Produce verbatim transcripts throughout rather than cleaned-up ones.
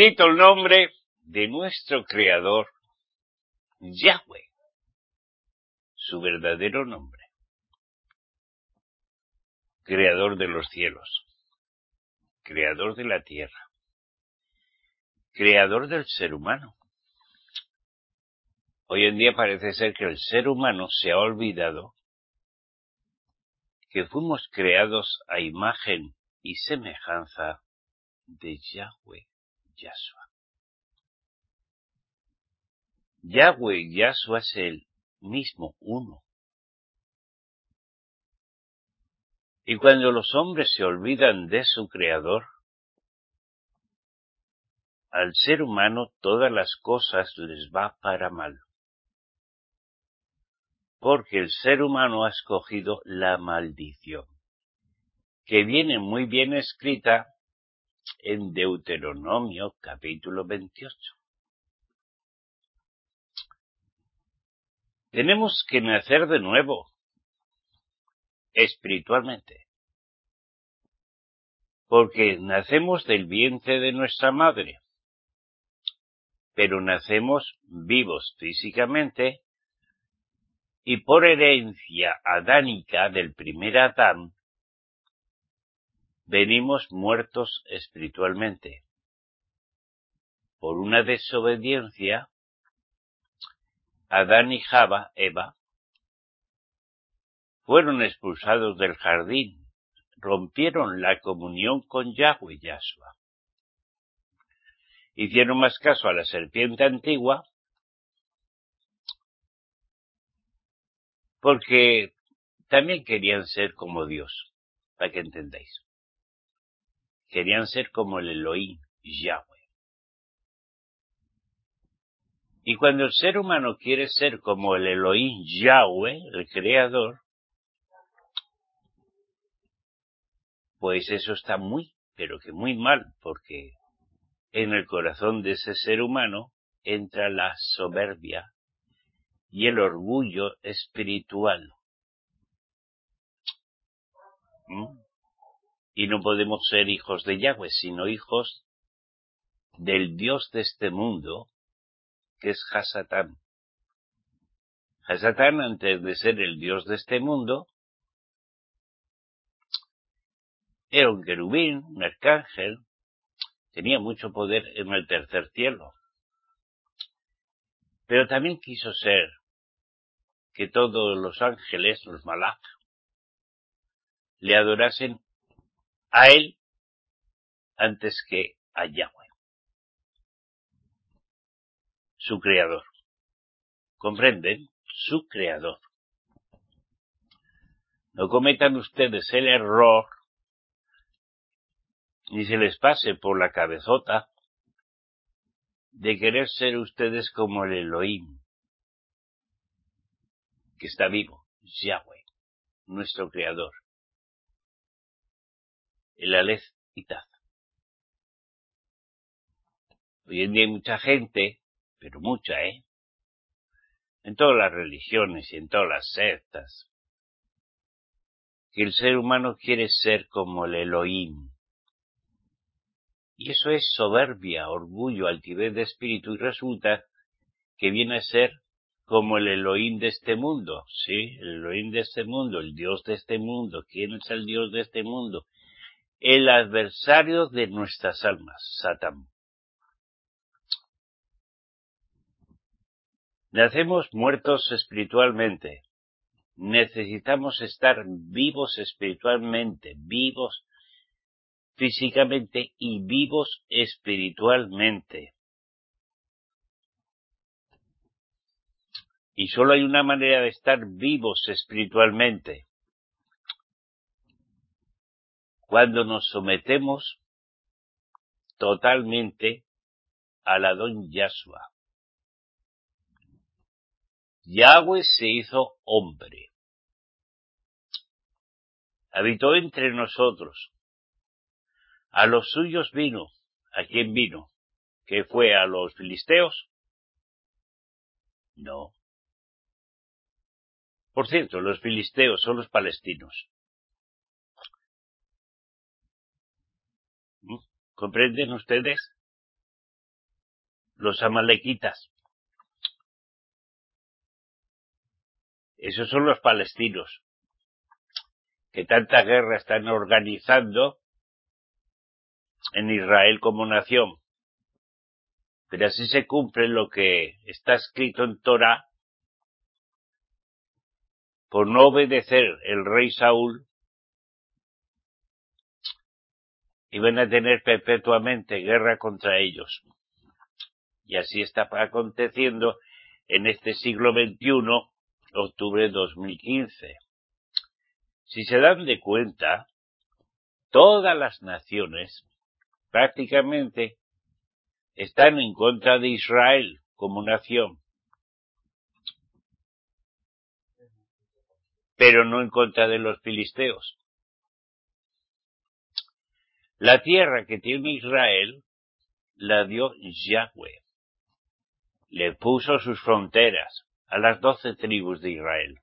Bendito el nombre de nuestro Creador, Yahweh, su verdadero nombre. Creador de los cielos, creador de la tierra, creador del ser humano. Hoy en día parece ser que el ser humano se ha olvidado que fuimos creados a imagen y semejanza de Yahweh, Yahshua. Yahweh, Yahshua es el mismo uno. Y cuando los hombres se olvidan de su Creador, al ser humano todas las cosas les va para mal. Porque el ser humano ha escogido la maldición, que viene muy bien escrita en Deuteronomio capítulo veintiocho. Tenemos que nacer de nuevo, espiritualmente, porque nacemos del vientre de nuestra madre, pero nacemos vivos físicamente y por herencia adánica del primer Adán, venimos muertos espiritualmente. Por una desobediencia, Adán y Java, Eva, fueron expulsados del jardín, rompieron la comunión con Yahweh, Yahshua. Hicieron más caso a la serpiente antigua, porque también querían ser como Dios, para que entendáis. Querían ser como el Elohim, Yahweh. Y cuando el ser humano quiere ser como el Elohim, Yahweh, el Creador, pues eso está muy, pero que muy mal, porque en el corazón de ese ser humano entra la soberbia y el orgullo espiritual. ¿Mm? Y no podemos ser hijos de Yahweh, sino hijos del Dios de este mundo, que es Hasatán. Hasatán, antes de ser el Dios de este mundo, era un querubín, un arcángel, tenía mucho poder en el tercer cielo. Pero también quiso ser que todos los ángeles, los malach, le adorasen a él antes que a Yahweh, su creador. ¿Comprenden? Su creador. No cometan ustedes el error, ni se les pase por la cabezota, de querer ser ustedes como el Elohim, que está vivo, Yahweh, nuestro creador, el Aleph y Taf. Hoy en día hay mucha gente, pero mucha, ¿eh? En todas las religiones y en todas las sectas, que el ser humano quiere ser como el Elohim. Y eso es soberbia, orgullo, altivez de espíritu, y resulta que viene a ser como el Elohim de este mundo, ¿sí? El Elohim de este mundo, el Dios de este mundo. ¿Quién es el Dios de este mundo? El adversario de nuestras almas, Satán. Nacemos muertos espiritualmente. Necesitamos estar vivos espiritualmente, vivos físicamente y vivos espiritualmente. Y solo hay una manera de estar vivos espiritualmente: cuando nos sometemos totalmente al Adón Yahshua. Yahweh se hizo hombre. Habitó entre nosotros. A los suyos vino. ¿A quién vino? ¿Qué fue? ¿A los filisteos? No. Por cierto, los filisteos son los palestinos. ¿Comprenden ustedes? los amalequitas. Esos son los palestinos, que tanta guerra están organizando en Israel como nación. Pero así se cumple lo que está escrito en Torá. Por no obedecer el rey Saúl, iban a tener perpetuamente guerra contra ellos. Y así está aconteciendo en este siglo veintiuno, octubre de dos mil quince. Si se dan de cuenta, todas las naciones prácticamente están en contra de Israel como nación, pero no en contra de los filisteos. La tierra que tiene Israel la dio Yahweh. Le puso sus fronteras a las doce tribus de Israel.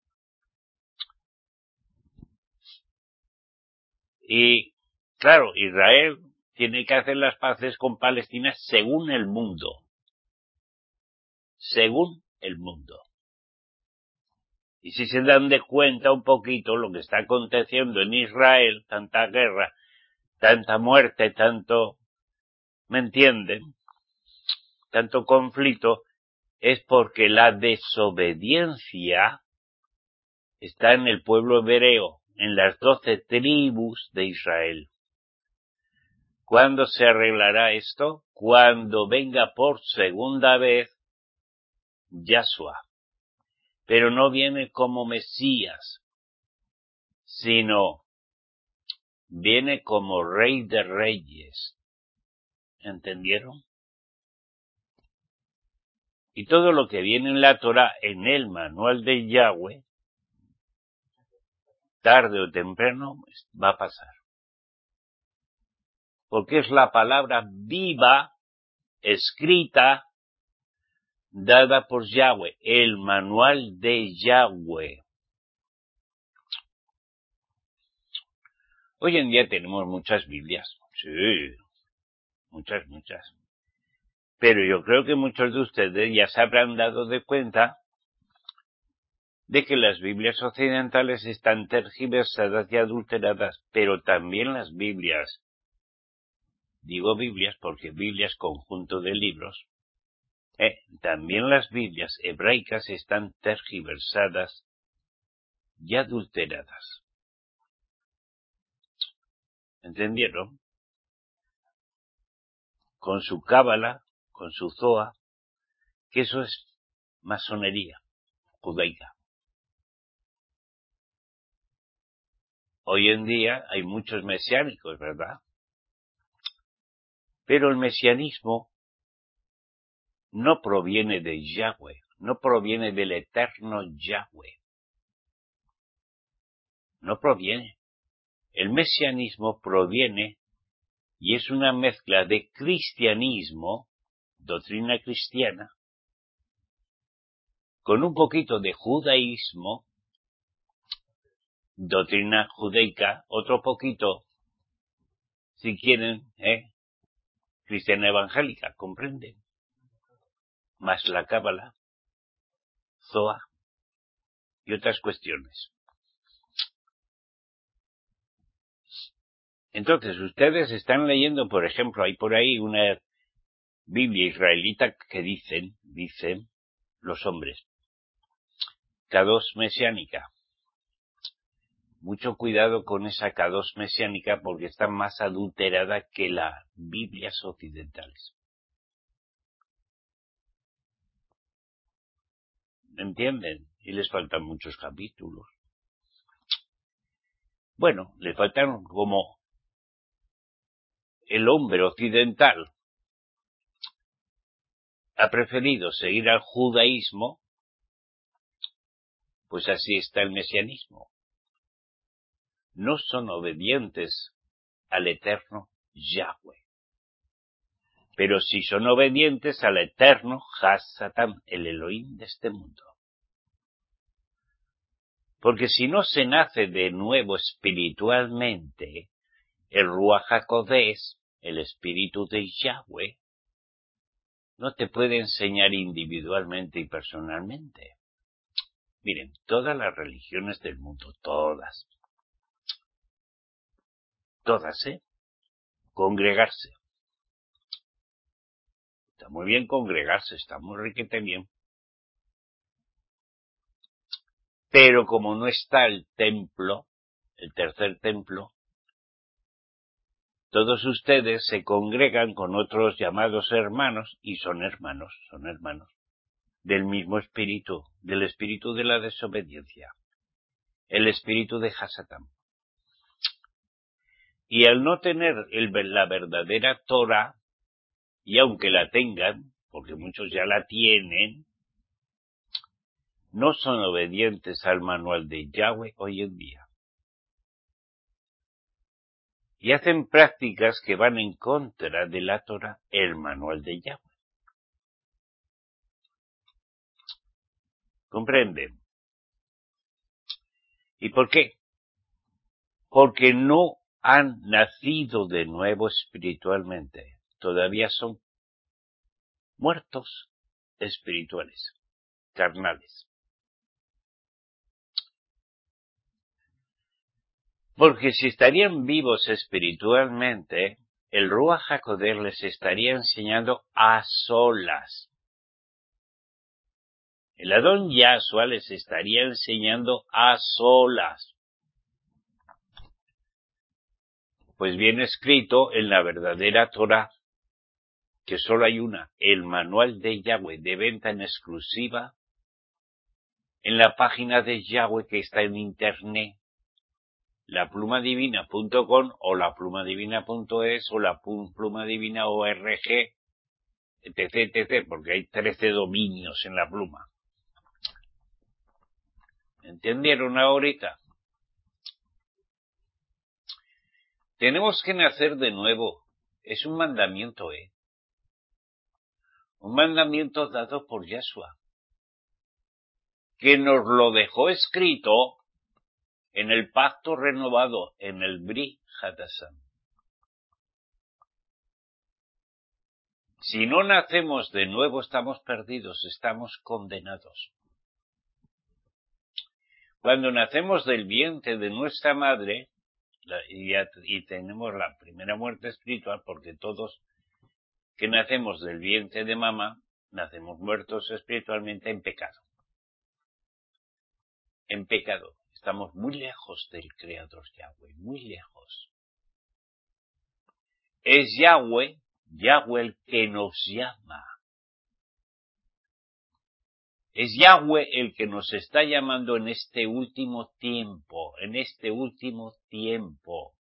Y, claro, Israel tiene que hacer las paces con Palestina según el mundo. Según el mundo. Y si se dan de cuenta un poquito lo que está aconteciendo en Israel, tanta guerra, tanta muerte, tanto, ¿me entienden? Tanto conflicto, es porque la desobediencia está en el pueblo hebreo, en las doce tribus de Israel. ¿Cuándo se arreglará esto? Cuando venga por segunda vez Yahshua. Pero no viene como Mesías, sino viene como Rey de Reyes. ¿Entendieron? Y todo lo que viene en la Torah, en el manual de Yahweh, tarde o temprano va a pasar. Porque es la palabra viva, escrita, dada por Yahweh, el manual de Yahweh. Hoy en día tenemos muchas Biblias, sí, muchas, muchas. Pero yo creo que muchos de ustedes ya se habrán dado de cuenta de que las Biblias occidentales están tergiversadas y adulteradas, pero también las Biblias, digo Biblias porque Biblia es conjunto de libros, eh, también las Biblias hebraicas están tergiversadas y adulteradas. ¿Entendieron? Con su cábala, con su zoa, que eso es masonería judaica. Hoy en día hay muchos mesiánicos, ¿verdad? Pero el mesianismo no proviene de Yahweh, no proviene del eterno Yahweh. No proviene. El mesianismo proviene y es una mezcla de cristianismo, doctrina cristiana, con un poquito de judaísmo, doctrina judaica, otro poquito, si quieren, ¿eh? cristiana evangélica, ¿comprenden? Más la cábala, zoa y otras cuestiones. Entonces, ustedes están leyendo, por ejemplo, hay por ahí una Biblia israelita que dicen, dicen los hombres, Kadosh mesiánica. Mucho cuidado con esa Kadosh mesiánica porque está más adulterada que las Biblias occidentales. ¿Entienden? Y les faltan muchos capítulos. Bueno, le faltaron como el hombre occidental ha preferido seguir al judaísmo, pues así está el mesianismo. No son obedientes al eterno Yahweh. Pero sí son obedientes al eterno Hasatán, el Elohim de este mundo. Porque si no se nace de nuevo espiritualmente, el Ruach HaKodesh, el espíritu de Yahweh, no te puede enseñar individualmente y personalmente. Miren, todas las religiones del mundo, todas, todas, ¿eh? Congregarse. Está muy bien congregarse, está muy riquete bien. Pero como no está el templo, el tercer templo, todos ustedes se congregan con otros llamados hermanos, y son hermanos, son hermanos, del mismo espíritu, del espíritu de la desobediencia, el espíritu de Hasatán. Y al no tener el, la verdadera Torah, y aunque la tengan, porque muchos ya la tienen, no son obedientes al manual de Yahweh hoy en día. Y hacen prácticas que van en contra de la Torah, el manual de Yahweh. ¿Comprenden? ¿Y por qué? Porque no han nacido de nuevo espiritualmente. Todavía son muertos espirituales, carnales. Porque si estarían vivos espiritualmente, el Ruach HaKodesh les estaría enseñando a solas. El Adón Yahshua les estaría enseñando a solas. Pues viene escrito en la verdadera Torah, que solo hay una, el manual de Yahweh de venta en exclusiva, en la página de Yahweh que está en internet, la pluma divina punto com o la pluma divina punto es o la pluma divina punto org, etc, etc, porque hay trece dominios en la pluma. ¿Entendieron ahorita? Tenemos que nacer de nuevo. Es un mandamiento, ¿eh? Un mandamiento dado por Yahshua, que nos lo dejó escrito en el pacto renovado, en el Brit Hadashah. Si no nacemos de nuevo, estamos perdidos, estamos condenados. Cuando nacemos del vientre de nuestra madre, y, y tenemos la primera muerte espiritual, porque todos que nacemos del vientre de mamá, nacemos muertos espiritualmente en pecado. En pecado. Estamos muy lejos del Creador Yahweh, muy lejos. Es Yahweh, Yahweh el que nos llama. Es Yahweh el que nos está llamando en este último tiempo, en este último tiempo.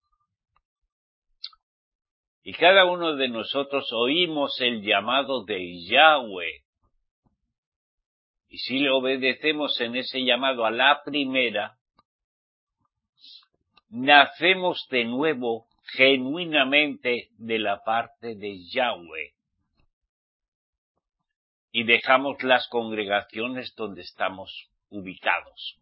Y cada uno de nosotros oímos el llamado de Yahweh. Y si le obedecemos en ese llamado a la primera, nacemos de nuevo genuinamente de la parte de Yahweh. Y dejamos las congregaciones donde estamos ubicados.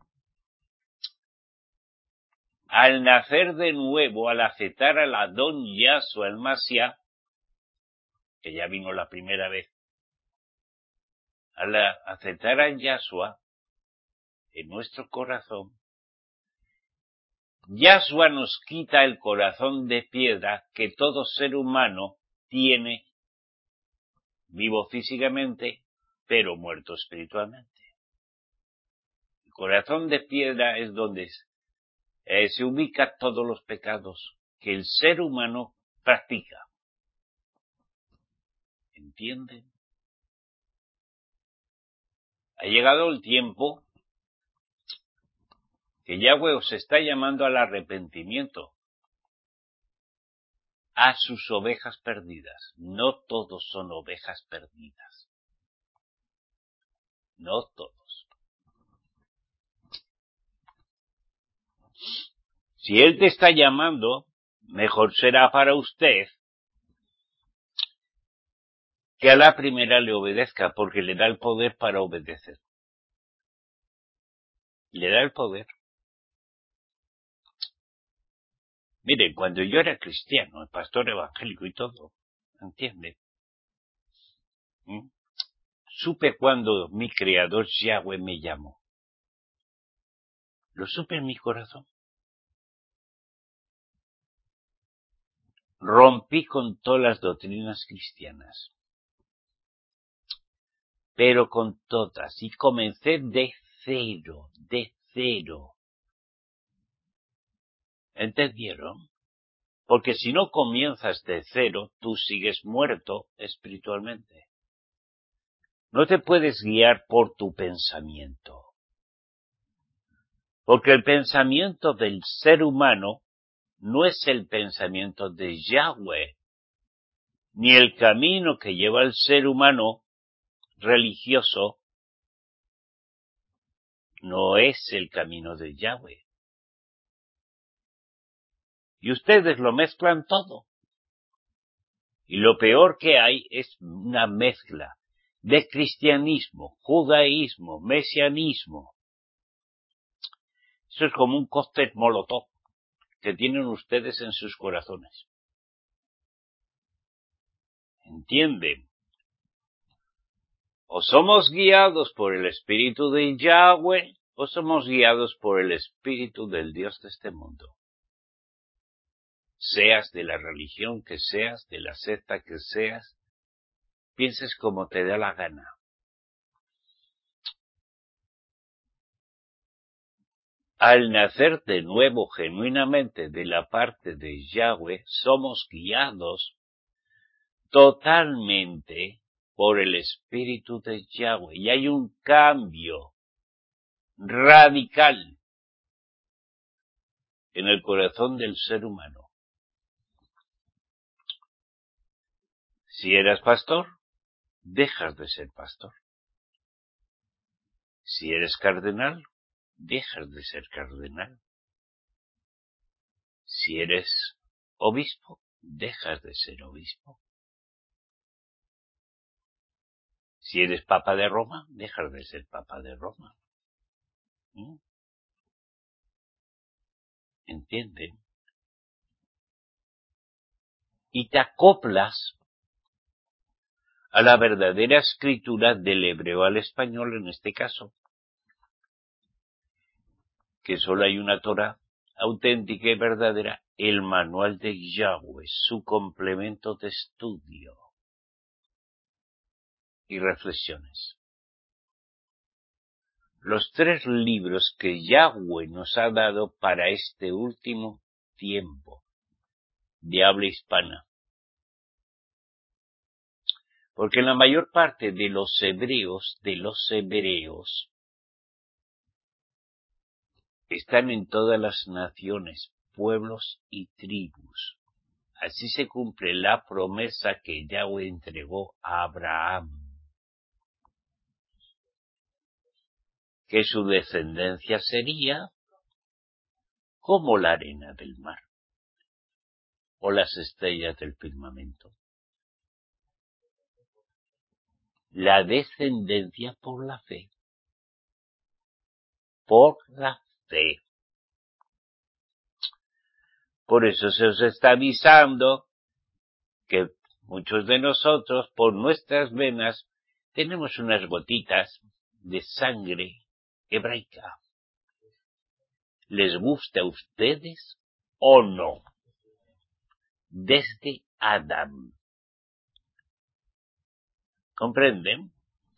Al nacer de nuevo, al aceptar al Adón Yahshua, el Mashiach, que ya vino la primera vez, al aceptar a Yahshua en nuestro corazón, Yahshua nos quita el corazón de piedra que todo ser humano tiene, vivo físicamente, pero muerto espiritualmente. El corazón de piedra es donde eh, se ubican todos los pecados que el ser humano practica. ¿Entienden? Ha llegado el tiempo que Yahweh os está llamando al arrepentimiento, a sus ovejas perdidas. No todos son ovejas perdidas. No todos. Si Él te está llamando, mejor será para usted que a la primera le obedezca, porque le da el poder para obedecer. Le da el poder. Miren, cuando yo era cristiano, el pastor evangélico y todo, ¿entiende? ¿Mm? Supe cuando mi Creador Yahweh me llamó. Lo supe en mi corazón. Rompí con todas las doctrinas cristianas, pero con todas, y comencé de cero, de cero. ¿Entendieron? Porque si no comienzas de cero, tú sigues muerto espiritualmente. No te puedes guiar por tu pensamiento. Porque el pensamiento del ser humano no es el pensamiento de Yahweh, ni el camino que lleva el ser humano religioso no es el camino de Yahweh. Y ustedes lo mezclan todo. Y lo peor que hay es una mezcla de cristianismo, judaísmo, mesianismo. Eso es como un cóctel molotov que tienen ustedes en sus corazones. ¿Entienden? O somos guiados por el espíritu de Yahweh, o somos guiados por el espíritu del Dios de este mundo. Seas de la religión que seas, de la secta que seas, pienses como te da la gana. Al nacer de nuevo genuinamente de la parte de Yahweh, somos guiados totalmente por el espíritu de Yahweh. Y hay un cambio radical en el corazón del ser humano. Si eras pastor, dejas de ser pastor. Si eres cardenal, dejas de ser cardenal. Si eres obispo, dejas de ser obispo. Si eres papa de Roma, dejas de ser papa de Roma. ¿Mm? ¿Entienden? Y te acoplas a la verdadera escritura del hebreo al español en este caso, que solo hay una Torá auténtica y verdadera, el manual de Yahweh, su complemento de estudio y reflexiones. Los tres libros que Yahweh nos ha dado para este último tiempo de habla hispana. Porque la mayor parte de los hebreos, de los hebreos, están en todas las naciones, pueblos y tribus. Así se cumple la promesa que Yahweh entregó a Abraham, que su descendencia sería como la arena del mar o las estrellas del firmamento. La descendencia por la fe. Por la fe. Por eso se os está avisando que muchos de nosotros, por nuestras venas, tenemos unas gotitas de sangre hebraica. ¿Les gusta a ustedes o no? Desde Adán. ¿Comprenden?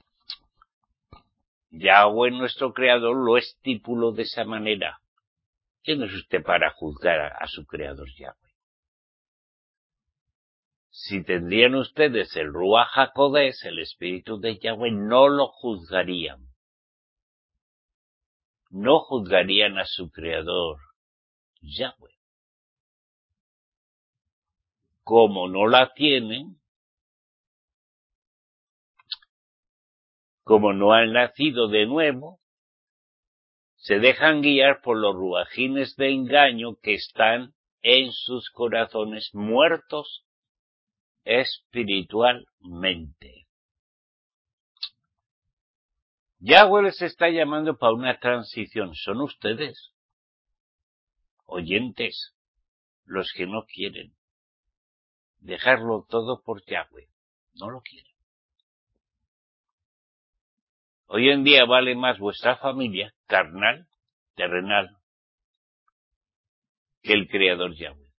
Yahweh, nuestro Creador, lo estipuló de esa manera. ¿Quién es usted para juzgar a, a su Creador Yahweh? Si tendrían ustedes el Ruach HaKodesh, el Espíritu de Yahweh, no lo juzgarían. No juzgarían a su Creador Yahweh. Como no la tienen, como no han nacido de nuevo, se dejan guiar por los ruajines de engaño que están en sus corazones muertos espiritualmente. Yahweh les está llamando para una transición. Son ustedes, oyentes, los que no quieren dejarlo todo por Yahweh. No lo quieren. Hoy en día vale más vuestra familia carnal, terrenal, que el Creador Yahweh.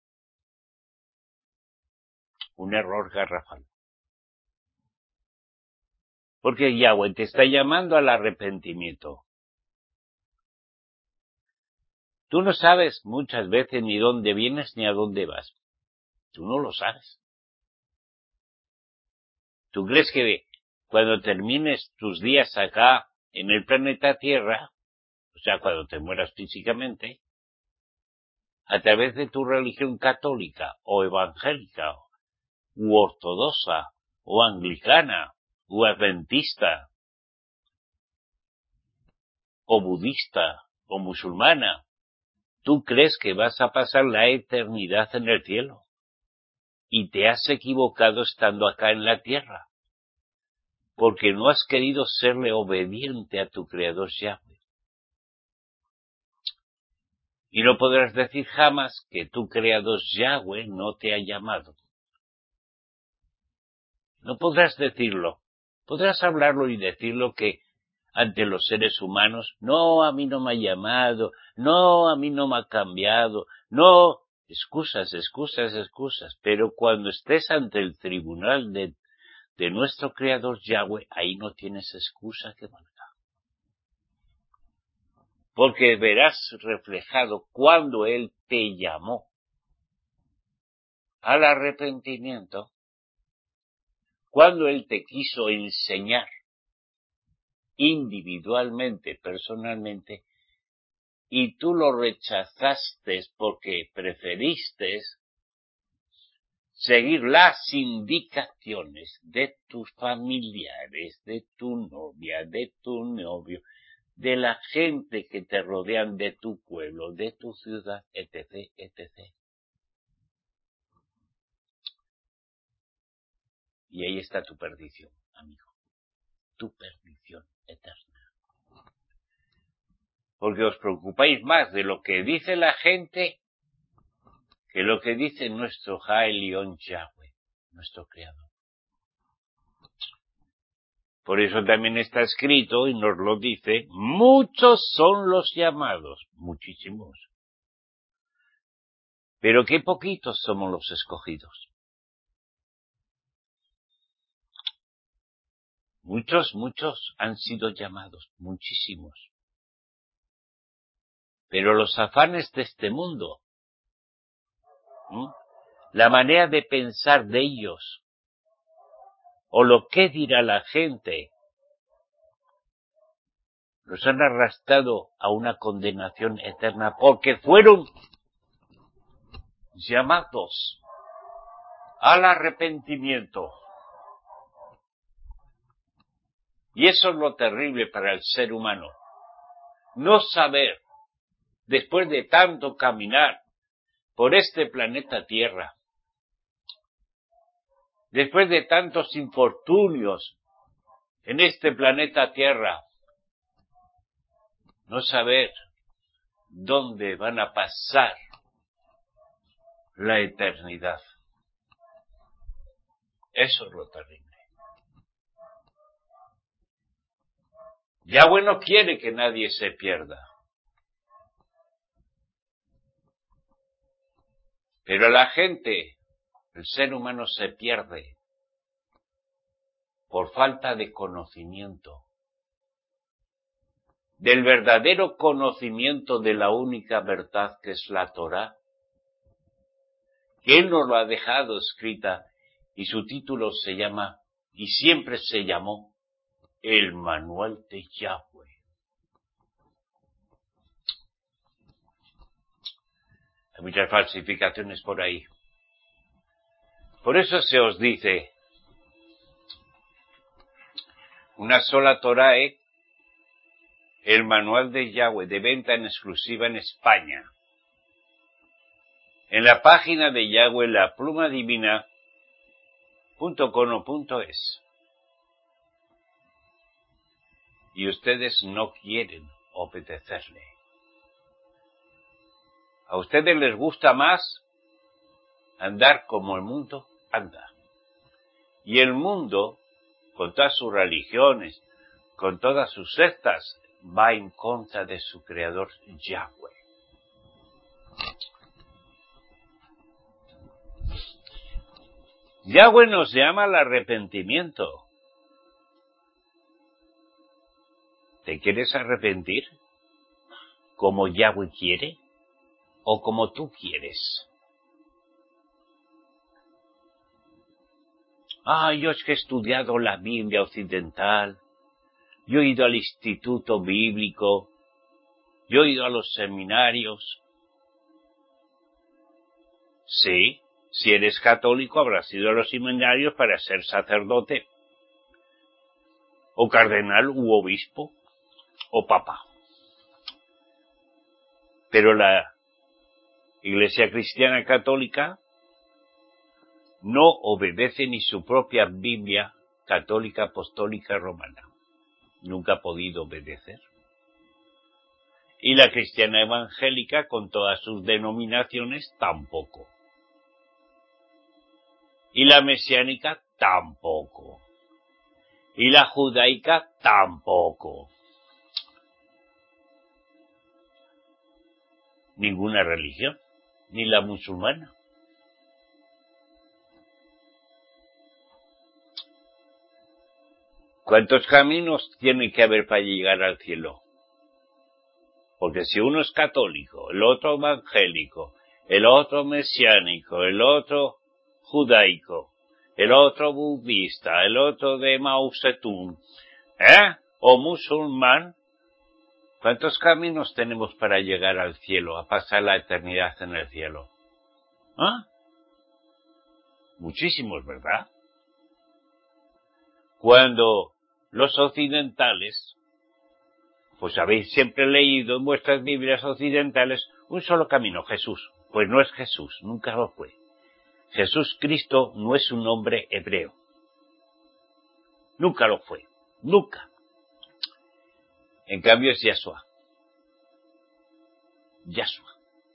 Un error garrafal. Porque Yahweh te está llamando al arrepentimiento. Tú no sabes muchas veces ni dónde vienes ni a dónde vas. Tú no lo sabes. ¿Tú crees que cuando termines tus días acá en el planeta Tierra, o sea, cuando te mueras físicamente, a través de tu religión católica o evangélica u ortodoxa o anglicana o adventista o budista o musulmana, tú crees que vas a pasar la eternidad en el cielo? Y te has equivocado estando acá en la tierra, porque no has querido serle obediente a tu Creador Yahweh. Y no podrás decir jamás que tu Creador Yahweh no te ha llamado. No podrás decirlo. Podrás hablarlo y decirlo que ante los seres humanos, no, a mí no me ha llamado, no, a mí no me ha cambiado, no, excusas, excusas, excusas. Pero cuando estés ante el tribunal de, de nuestro Creador Yahweh, ahí no tienes excusa que valga. Porque verás reflejado cuando Él te llamó al arrepentimiento, cuando Él te quiso enseñar individualmente, personalmente, y tú lo rechazaste porque preferiste seguir las indicaciones de tus familiares, de tu novia, de tu novio, de la gente que te rodean, de tu pueblo, de tu ciudad, etc, etcétera. Y ahí está tu perdición, amigo, tu perdición eterna. Porque os preocupáis más de lo que dice la gente que lo que dice nuestro Haelion Yahweh, nuestro Creador. Por eso también está escrito, y nos lo dice, muchos son los llamados, muchísimos. Pero qué poquitos somos los escogidos. Muchos, muchos han sido llamados, muchísimos. Pero los afanes de este mundo, ¿sí?, la manera de pensar de ellos, o lo que dirá la gente, los han arrastrado a una condenación eterna porque fueron llamados al arrepentimiento. Y eso es lo terrible para el ser humano. No saber, después de tanto caminar por este planeta Tierra, después de tantos infortunios en este planeta Tierra, no saber dónde van a pasar la eternidad. Eso es lo terrible. Yahweh no quiere que nadie se pierda. Pero la gente, el ser humano se pierde por falta de conocimiento, del verdadero conocimiento de la única verdad que es la Torá, que Él nos lo ha dejado escrita y su título se llama, y siempre se llamó, el Manual de Yahweh. Hay muchas falsificaciones por ahí. Por eso se os dice, una sola Torá, ¿eh? El Manual de Yahweh, de venta en exclusiva en España. En la página de Yahweh, la pluma divina punto com o punto es. Y ustedes no quieren obedecerle. A ustedes les gusta más andar como el mundo anda. Y el mundo, con todas sus religiones, con todas sus sectas, va en contra de su creador Yahweh. Yahweh nos llama al arrepentimiento. ¿Te quieres arrepentir como Yahweh quiere o como tú quieres? Ah, yo es que he estudiado la Biblia occidental, yo he ido al instituto bíblico, yo he ido a los seminarios. Sí, si eres católico habrás ido a los seminarios para ser sacerdote, o cardenal u obispo, o papa. Pero la Iglesia Cristiana Católica no obedece ni su propia Biblia católica apostólica romana. Nunca ha podido obedecer. Y la cristiana evangélica, con todas sus denominaciones, tampoco. Y la mesiánica, tampoco. Y la judaica, tampoco. Ninguna religión, ni la musulmana. ¿Cuántos caminos tiene que haber para llegar al cielo? Porque si uno es católico, el otro evangélico, el otro mesiánico, el otro judaico, el otro budista, el otro de Mao Zedong, ¿eh? O musulmán, ¿cuántos caminos tenemos para llegar al cielo, a pasar la eternidad en el cielo? ¿Ah? Muchísimos, ¿verdad? Cuando los occidentales, pues habéis siempre leído en vuestras Biblias occidentales un solo camino, Jesús. Pues no es Jesús, nunca lo fue. Jesús Cristo no es un nombre hebreo. Nunca lo fue, nunca. En cambio es Yahshua. Yahshua.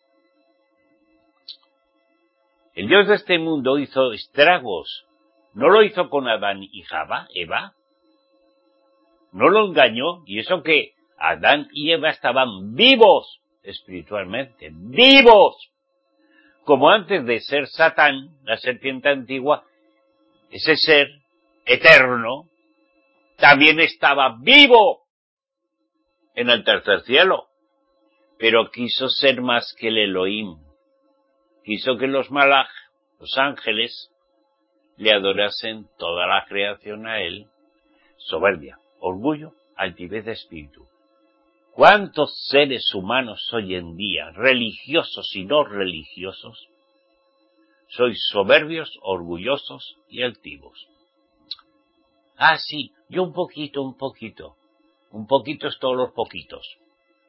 El Dios de este mundo hizo estragos. ¿No lo hizo con Adán y Java, Eva? ¿No lo engañó? Y eso que Adán y Eva estaban vivos espiritualmente, vivos. Como antes de ser Satán, la serpiente antigua, ese ser eterno también estaba vivo en el tercer cielo, pero quiso ser más que el Elohim. Quiso que los malaj, los ángeles, le adorasen toda la creación a él. Soberbia, orgullo, altivez de espíritu. ¿Cuántos seres humanos hoy en día, religiosos y no religiosos, sois soberbios, orgullosos y altivos? Ah, sí, yo un poquito, un poquito. Un poquito es todos los poquitos.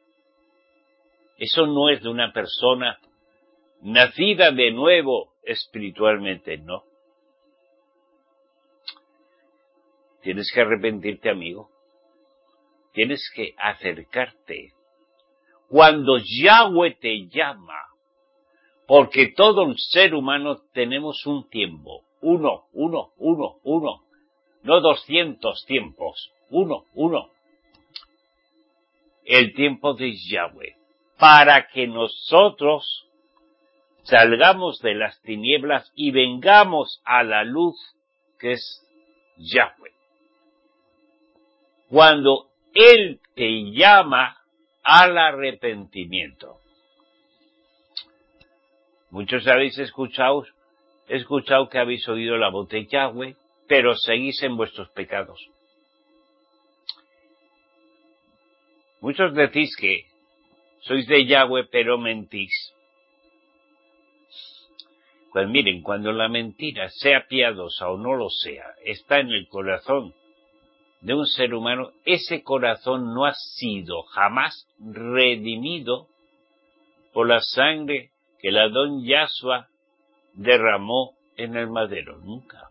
Eso no es de una persona nacida de nuevo espiritualmente, no. Tienes que arrepentirte, amigo. Tienes que acercarte. Cuando Yahweh te llama, porque todo un ser humano tenemos un tiempo. Uno, uno, uno, uno. No doscientos tiempos. Uno, uno. El tiempo de Yahweh. Para que nosotros salgamos de las tinieblas y vengamos a la luz que es Yahweh. Cuando Él te llama al arrepentimiento. Muchos habéis escuchado, escuchado que habéis oído la voz de Yahweh, pero seguís en vuestros pecados. Muchos decís que sois de Yahweh, pero mentís. Pues miren, cuando la mentira, sea piadosa o no lo sea, está en el corazón de un ser humano, ese corazón no ha sido jamás redimido por la sangre que el Adón Yahshua derramó en el madero. Nunca.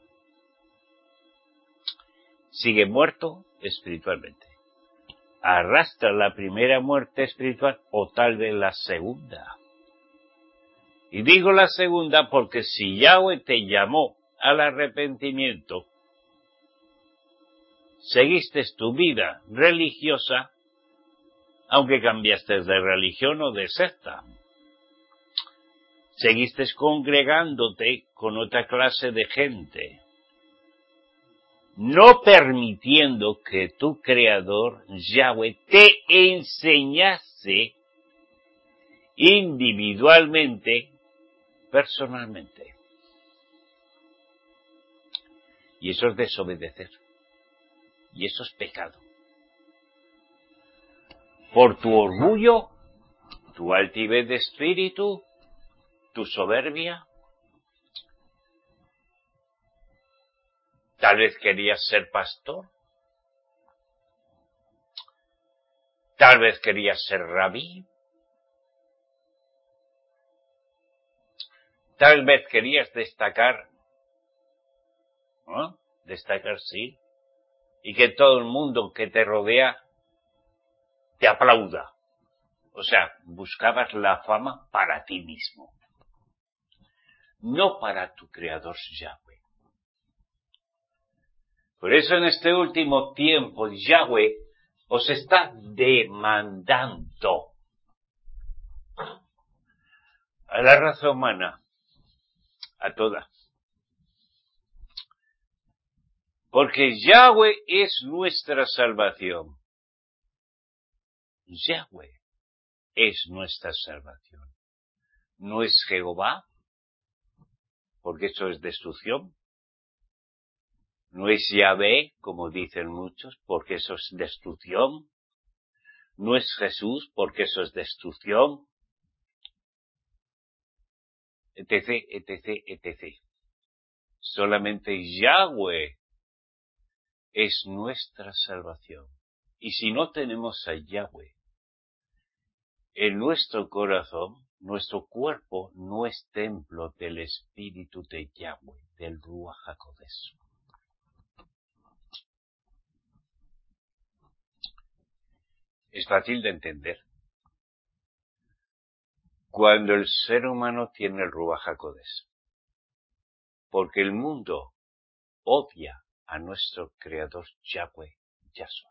Sigue muerto espiritualmente. Arrastra la primera muerte espiritual o tal vez la segunda. Y digo la segunda porque si Yahweh te llamó al arrepentimiento, seguiste tu vida religiosa, aunque cambiaste de religión o de secta. Seguiste congregándote con otra clase de gente, no permitiendo que tu Creador, Yahweh, te enseñase individualmente, personalmente. Y eso es desobedecer. Y eso es pecado. Por tu orgullo, tu altivez de espíritu, tu soberbia. Tal vez querías ser pastor. Tal vez querías ser rabí. Tal vez querías destacar, ¿no? Destacar, sí. Y que todo el mundo que te rodea te aplauda. O sea, buscabas la fama para ti mismo. No para tu Creador Yahweh. Por eso en este último tiempo Yahweh os está demandando a la raza humana, a toda. Porque Yahweh es nuestra salvación. Yahweh es nuestra salvación. No es Jehová, porque eso es destrucción. No es Yahvé, como dicen muchos, porque eso es destrucción. No es Jesús, porque eso es destrucción. Etc, etc, etcétera. Solamente Yahweh es nuestra salvación. Y si no tenemos a Yahweh en nuestro corazón, nuestro cuerpo no es templo del Espíritu de Yahweh, del Ruach HaKodesh. Es fácil de entender. Cuando el ser humano tiene el Ruach HaKodesh, porque el mundo odia a nuestro Creador Yahweh, Yahshua.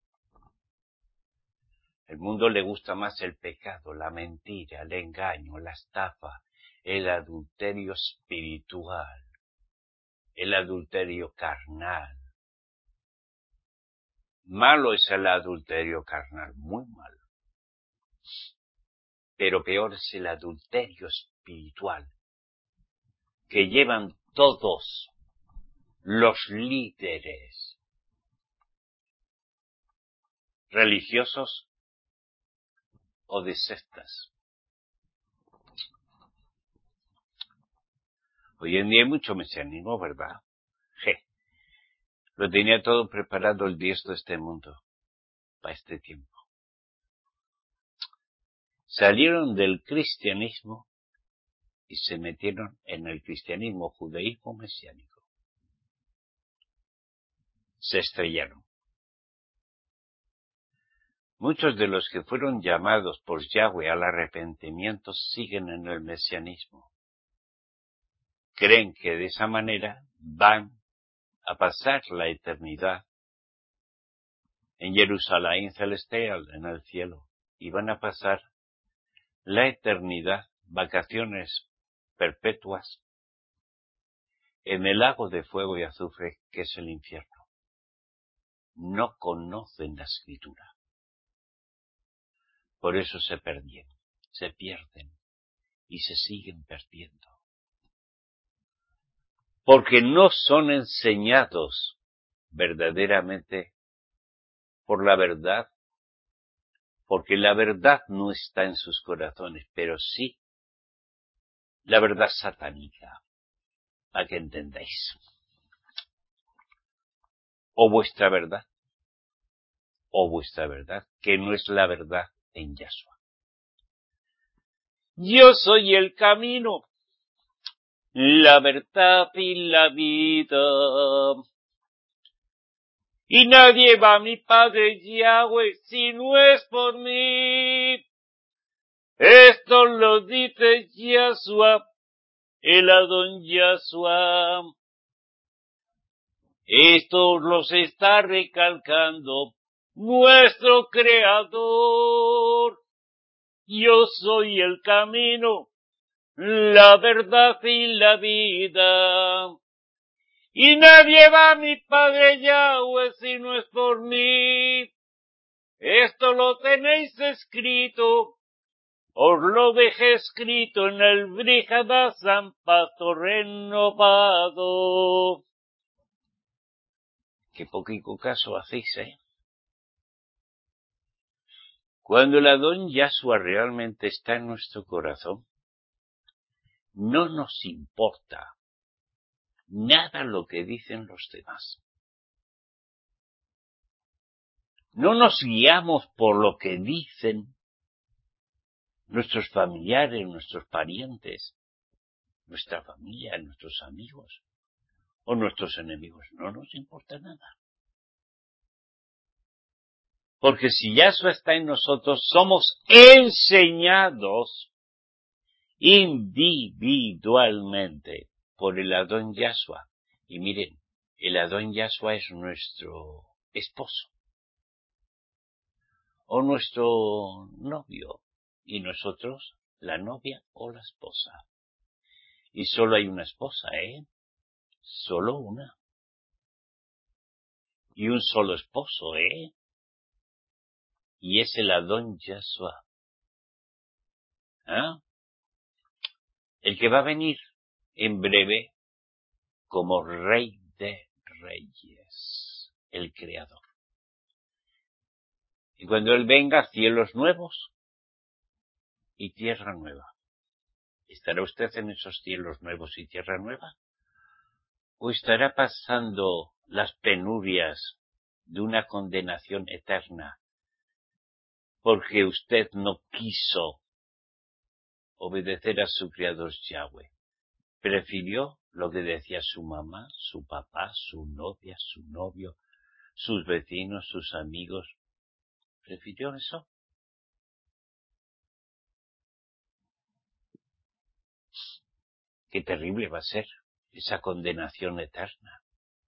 El mundo le gusta más el pecado, la mentira, el engaño, la estafa, el adulterio espiritual, el adulterio carnal. Malo es el adulterio carnal, muy malo. Pero peor es el adulterio espiritual, que llevan todos los líderes religiosos o de sectas. Hoy en día hay mucho mesianismo, ¿verdad? Je. Lo tenía todo preparado el Dios de este mundo, para este tiempo. Salieron del cristianismo y se metieron en el cristianismo, judaísmo mesiánico. Se estrellaron. Muchos de los que fueron llamados por Yahweh al arrepentimiento siguen en el mesianismo. Creen que de esa manera van a pasar la eternidad en Jerusalén celestial, en el cielo, y van a pasar la eternidad, vacaciones perpetuas, en el lago de fuego y azufre que es el infierno. No conocen la Escritura. Por eso se perdieron, se pierden y se siguen perdiendo. Porque no son enseñados verdaderamente por la verdad, porque la verdad no está en sus corazones, pero sí la verdad satánica, para que entendáis. O vuestra verdad, o vuestra verdad, que no es la verdad en Yahshua. Yo soy el camino, la verdad y la vida. Y nadie va a mi Padre Yahweh si no es por mí. Esto lo dice Yahshua, el Adón Yahshua. Esto los está recalcando nuestro Creador. Yo soy el camino, la verdad y la vida. Y nadie va a mi Padre Yahweh si no es por mí. Esto lo tenéis escrito, os lo dejé escrito en el Bríjada San Pasto renovado. Qué poquito caso hacéis, ¿eh? Cuando el Adón Yahshua realmente está en nuestro corazón, no nos importa nada lo que dicen los demás. No nos guiamos por lo que dicen nuestros familiares, nuestros parientes, nuestra familia, nuestros amigos o nuestros enemigos. No nos importa nada. Porque si Yahshua está en nosotros, somos enseñados individualmente por el Adón Yahshua. Y miren, el Adón Yahshua es nuestro esposo o nuestro novio y nosotros la novia o la esposa. Y solo hay una esposa, ¿eh? Solo una. Y un solo esposo, ¿eh? Y es el Adón Yahshua. ¿Ah? El que va a venir en breve como Rey de Reyes, el Creador. Y cuando Él venga, cielos nuevos y tierra nueva. ¿Estará usted en esos cielos nuevos y tierra nueva? ¿O estará pasando las penurias de una condenación eterna porque usted no quiso obedecer a su Creador Yahweh? Prefirió lo que decía su mamá, su papá, su novia, su novio, sus vecinos, sus amigos. ¿Prefirió eso? Qué terrible va a ser esa condenación eterna.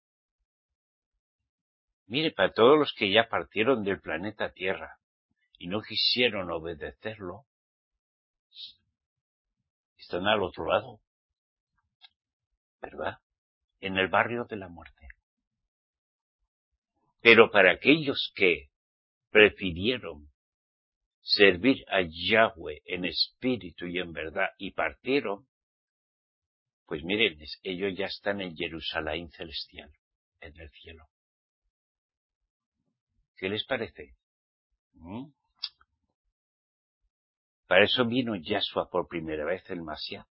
Mire, para todos los que ya partieron del planeta Tierra y no quisieron obedecerlo, están al otro lado, ¿verdad? En el barrio de la muerte. Pero para aquellos que prefirieron servir a Yahweh en espíritu y en verdad y partieron, pues miren, ellos ya están en Jerusalén celestial, en el cielo. ¿Qué les parece? ¿Mm? Para eso vino Yahshua por primera vez, el Mashiach.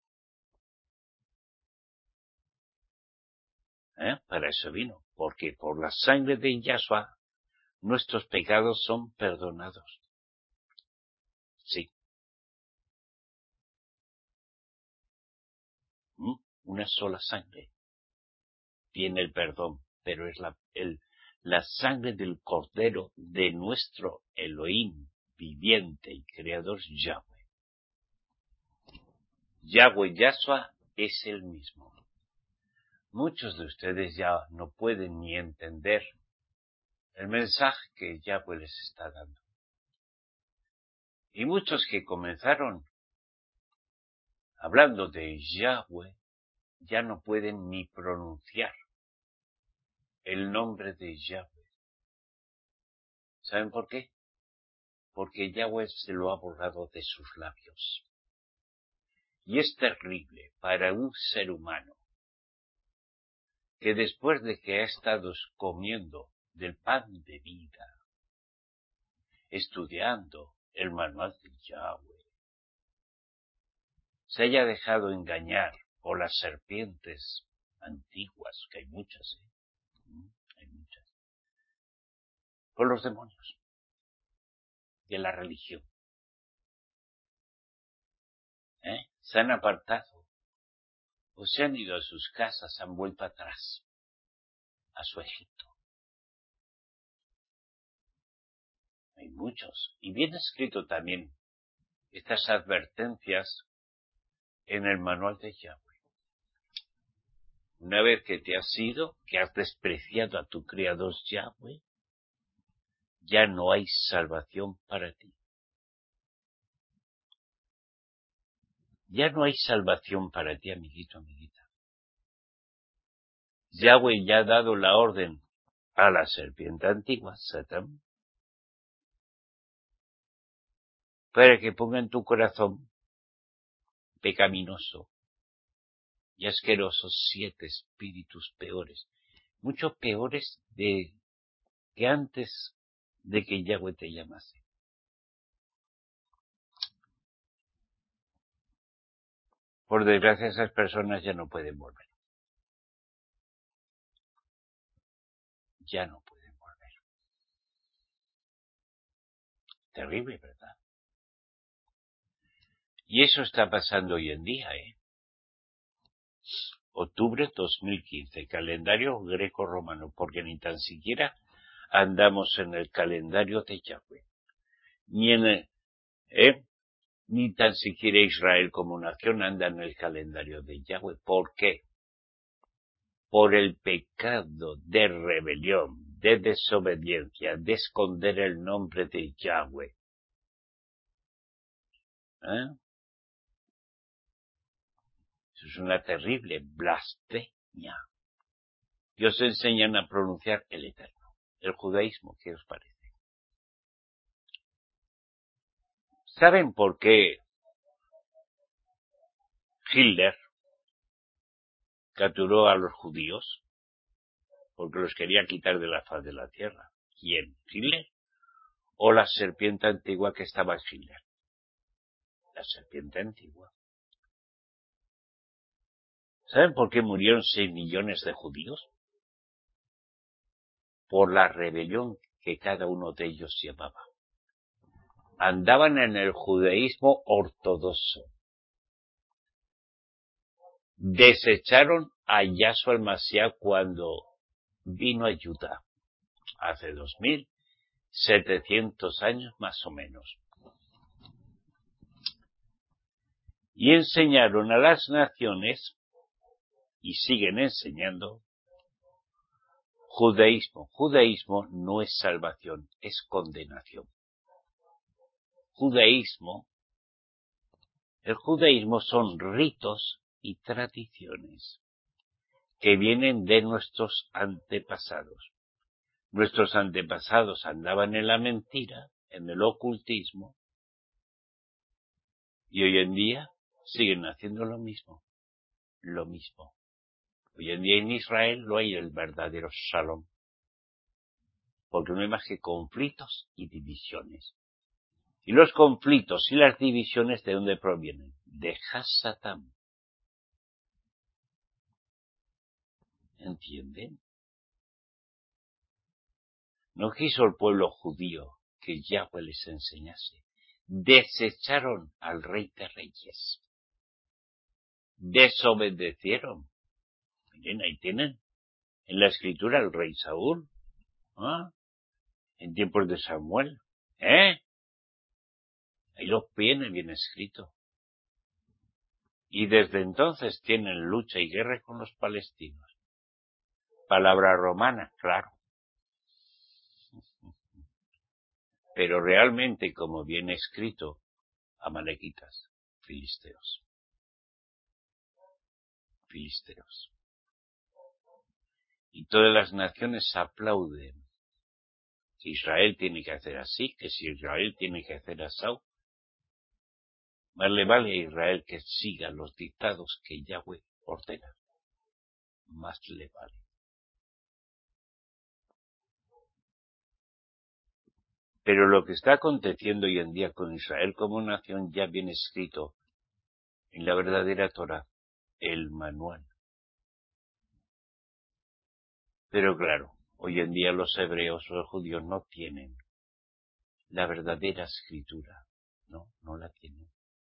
¿Eh? Para eso vino, porque por la sangre de Yahshua nuestros pecados son perdonados. Sí. ¿Mm? Una sola sangre tiene el perdón, pero es la, el, la sangre del Cordero de nuestro Elohim, viviente y creador Yahweh. Yahweh Yahshua es el mismo. Muchos de ustedes ya no pueden ni entender el mensaje que Yahweh les está dando. Y muchos que comenzaron hablando de Yahweh ya no pueden ni pronunciar el nombre de Yahweh. ¿Saben por qué? Porque Yahweh se lo ha borrado de sus labios. Y es terrible para un ser humano que después de que ha estado comiendo del pan de vida, estudiando el manual de Yahweh, se haya dejado engañar por las serpientes antiguas, que hay muchas, ¿eh? Hay muchas, por los demonios de la religión. ¿Eh? Se han apartado o se han ido a sus casas, han vuelto atrás a su Egipto. Hay muchos. Y viene escrito también estas advertencias en el manual de Yahweh. Una vez que te has ido, que has despreciado a tu Creador Yahweh, ya no hay salvación para ti. Ya no hay salvación para ti, amiguito, amiguita. Yahweh ya ha dado la orden a la serpiente antigua, Satán, para que ponga en tu corazón pecaminoso y asquerosos siete espíritus peores, mucho peores de que antes de que Yahweh te llamase. Por desgracia, esas personas ya no pueden volver. Ya no pueden volver. Terrible, ¿verdad? Y eso está pasando hoy en día, ¿eh? Octubre dos mil quince, calendario greco-romano, porque ni tan siquiera andamos en el calendario de Yahweh. Ni en el, ¿eh? Ni tan siquiera Israel como nación anda en el calendario de Yahweh. ¿Por qué? Por el pecado de rebelión, de desobediencia, de esconder el nombre de Yahweh. ¿Eh? Eso es una terrible blasfemia. Y os enseñan a pronunciar el Eterno, el judaísmo. ¿Qué os parece? ¿Saben por qué Hitler capturó a los judíos? Porque los quería quitar de la faz de la tierra. ¿Quién? ¿Hitler? ¿O la serpiente antigua que estaba en Hitler? La serpiente antigua. ¿Saben por qué murieron seis millones de judíos? Por la rebelión que cada uno de ellos llevaba. Andaban en el judaísmo ortodoxo. Desecharon a Yahshua el Mashiach cuando vino a Judá, hace dos mil setecientos años más o menos. Y enseñaron a las naciones, y siguen enseñando, judaísmo. Judaísmo no es salvación, es condenación. Judaísmo, el judaísmo son ritos y tradiciones que vienen de nuestros antepasados. Nuestros antepasados andaban en la mentira, en el ocultismo, y hoy en día siguen haciendo lo mismo, lo mismo. Hoy en día en Israel no hay el verdadero shalom, porque no hay más que conflictos y divisiones. Y los conflictos y las divisiones, ¿de dónde provienen? De Hasatán. ¿Entienden? No quiso el pueblo judío que Yahweh les enseñase. Desecharon al Rey de Reyes. Desobedecieron. Miren, ahí tienen en la escritura el rey Saúl, ¿ah? En tiempos de Samuel, ¿eh? Ahí lo tienen bien escrito. Y desde entonces tienen lucha y guerra con los palestinos. Palabra romana, claro. Pero realmente, como viene escrito, amalequitas, filisteos. Filisteos. Y todas las naciones aplauden que Israel tiene que hacer así, que si Israel tiene que hacer así. Más le vale a Israel que siga los dictados que Yahweh ordena. Más le vale. Pero lo que está aconteciendo hoy en día con Israel como nación ya viene escrito en la verdadera Torah, el manual. Pero claro, hoy en día los hebreos o los judíos no tienen la verdadera escritura. No, no la tienen.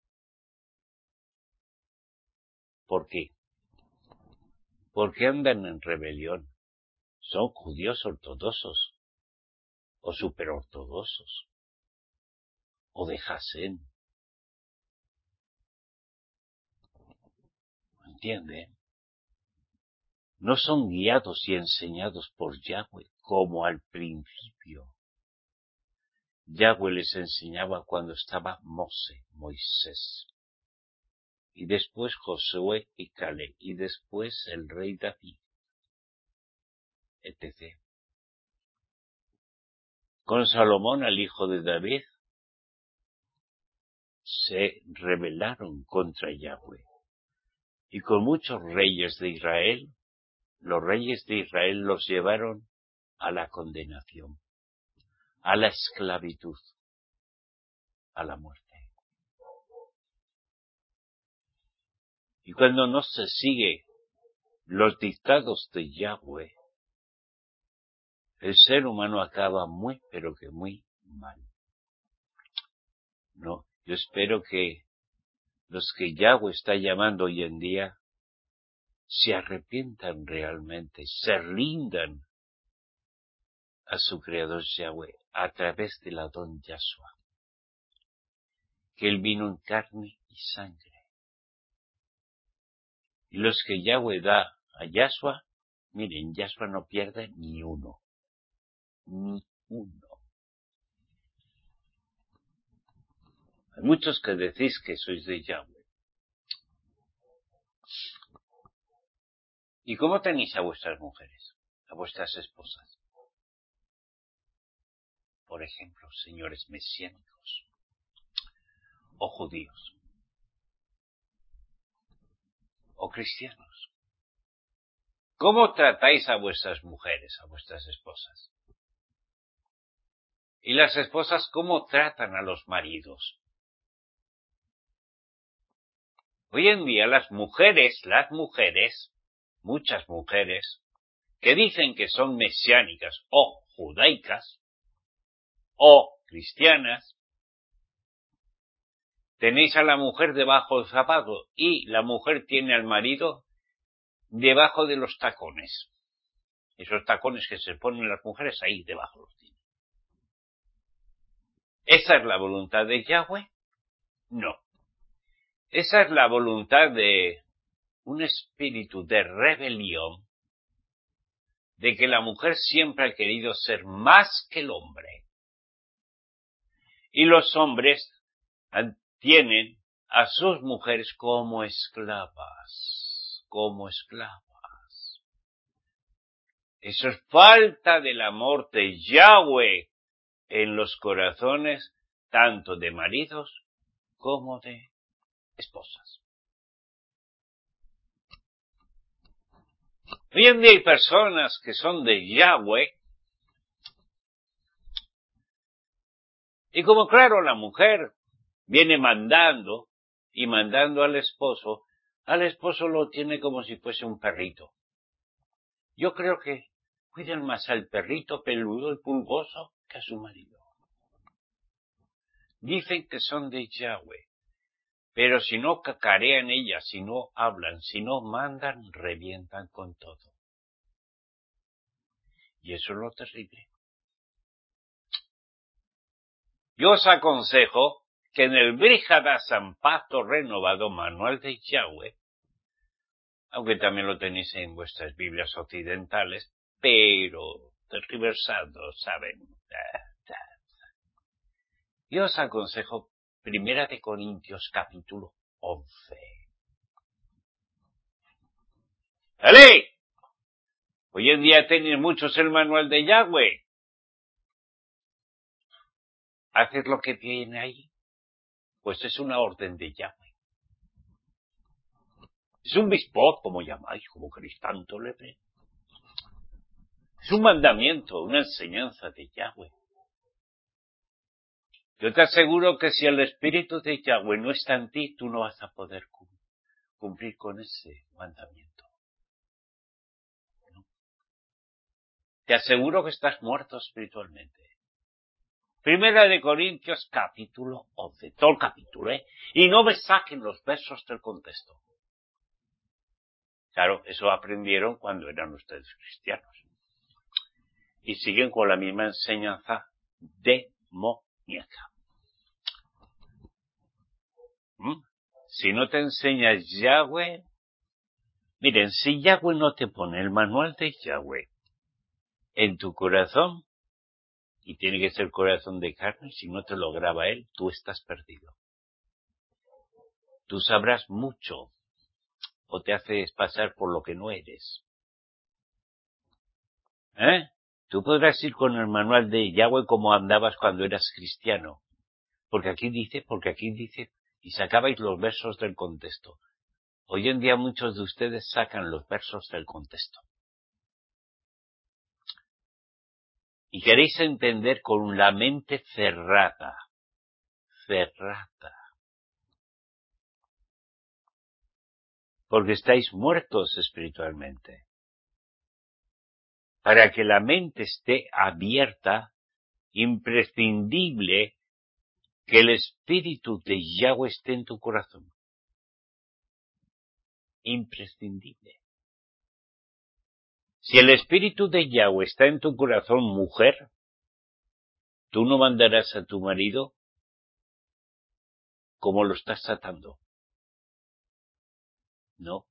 ¿Por qué? Porque andan en rebelión. Son judíos ortodoxos o superortodoxos o de Hasén. ¿Entiende? no son guiados y enseñados por Yahweh como al principio. Yahweh les enseñaba cuando estaba Mose, Moisés, y después Josué y Caleb, y después el rey David, etcétera. Con Salomón, al hijo de David, se rebelaron contra Yahweh. Y con muchos reyes de Israel, los reyes de Israel los llevaron a la condenación, a la esclavitud, a la muerte. Y cuando no se sigue los dictados de Yahweh, el ser humano acaba muy, pero que muy mal. No, yo espero que los que Yahweh está llamando hoy en día se arrepientan realmente, se rindan a su Creador Yahweh a través del Adón Yahshua, que Él vino en carne y sangre. Y los que Yahweh da a Yahshua, miren, Yahshua no pierde ni uno, ni uno. Hay muchos que decís que sois de Yahweh. ¿Y cómo tenéis a vuestras mujeres, a vuestras esposas? Por ejemplo, señores mesiánicos o judíos o cristianos. ¿Cómo tratáis a vuestras mujeres, a vuestras esposas? ¿Y las esposas cómo tratan a los maridos? Hoy en día las mujeres, las mujeres, muchas mujeres, que dicen que son mesiánicas o judaicas o cristianas, tenéis a la mujer debajo del zapato y la mujer tiene al marido debajo de los tacones. Esos tacones que se ponen las mujeres ahí debajo los tienen. ¿Esa es la voluntad de Yahweh? No. Esa es la voluntad de un espíritu de rebelión, de que la mujer siempre ha querido ser más que el hombre. Y los hombres tienen a sus mujeres como esclavas, como esclavas. Eso es falta del amor de Yahweh en los corazones, tanto de maridos como de esposas. Hoy en día hay personas que son de Yahweh, y como claro la mujer viene mandando y mandando al esposo, al esposo lo tiene como si fuese un perrito. Yo creo que cuidan más al perrito peludo y pulgoso que a su marido. Dicen que son de Yahweh, pero si no cacarean ellas, si no hablan, si no mandan, revientan con todo. Y eso es lo terrible. Yo os aconsejo que en el Brit Hadashah, Pacto Renovado, Manual de Yahweh, aunque también lo tenéis en vuestras Biblias occidentales, pero tergiversado, ¿saben? Yo os aconsejo Primera de Corintios, capítulo once. ¡Ale! Hoy en día tenéis muchos el Manual de Yahweh. ¿Haces lo que viene ahí? Pues es una orden de Yahweh. Es un bispot, como llamáis, como queréis tanto le ve. Es un mandamiento, una enseñanza de Yahweh. Yo te aseguro que si el Espíritu de Yahweh no está en ti, tú no vas a poder cumplir con ese mandamiento. ¿No? Te aseguro que estás muerto espiritualmente. Primera de Corintios, capítulo once. Todo el capítulo, ¿eh? Y no me saquen los versos del contexto. Claro, eso aprendieron cuando eran ustedes cristianos. Y siguen con la misma enseñanza demoníaca. ¿Mm? Si no te enseñas Yahweh, Miren, si Yahweh no te pone el manual de Yahweh en tu corazón, y tiene que ser corazón de carne, si no te lo graba Él, tú estás perdido. Tú sabrás mucho, o te haces pasar por lo que no eres. ¿Eh? Tú podrás ir con el manual de Yahweh como andabas cuando eras cristiano. Porque aquí dice, porque aquí dice, y sacabais los versos del contexto. Hoy en día muchos de ustedes sacan los versos del contexto. Y queréis entender con la mente cerrada. Cerrada. Porque estáis muertos espiritualmente. Para que la mente esté abierta, imprescindible que el espíritu de Yahweh esté en tu corazón. Imprescindible. Si el espíritu de Yahweh está en tu corazón, mujer, tú no mandarás a tu marido como lo estás tratando. No.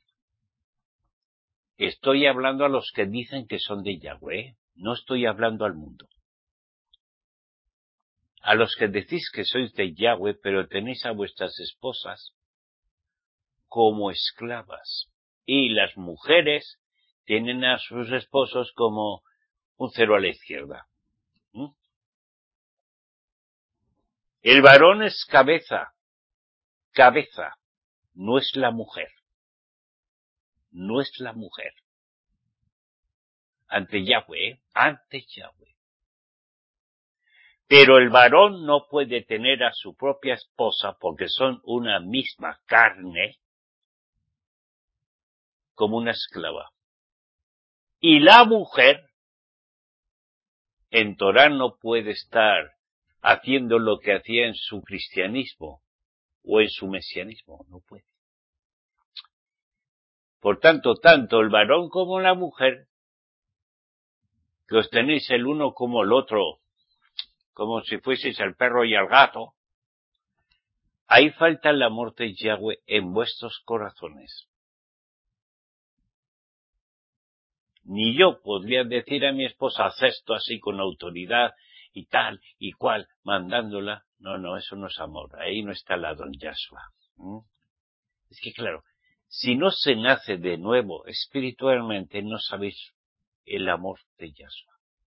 Estoy hablando a los que dicen que son de Yahweh. No estoy hablando al mundo. A los que decís que sois de Yahweh, pero tenéis a vuestras esposas como esclavas. Y las mujeres tienen a sus esposos como un cero a la izquierda. ¿Mm? El varón es cabeza. Cabeza. No es la mujer. No es la mujer. Ante Yahweh, ante Yahweh. Pero el varón no puede tener a su propia esposa porque son una misma carne como una esclava. Y la mujer en Torá no puede estar haciendo lo que hacía en su cristianismo o en su mesianismo, no puede. Por tanto, tanto el varón como la mujer, que os tenéis el uno como el otro, como si fueseis el perro y el gato, ahí falta el amor de Yahweh en vuestros corazones. Ni yo podría decir a mi esposa, haz esto así con autoridad y tal y cual, mandándola. No, no, eso no es amor. Ahí no está la don Yahshua. ¿Mm? Es que claro, si no se nace de nuevo espiritualmente, no sabéis el amor de Yahshua.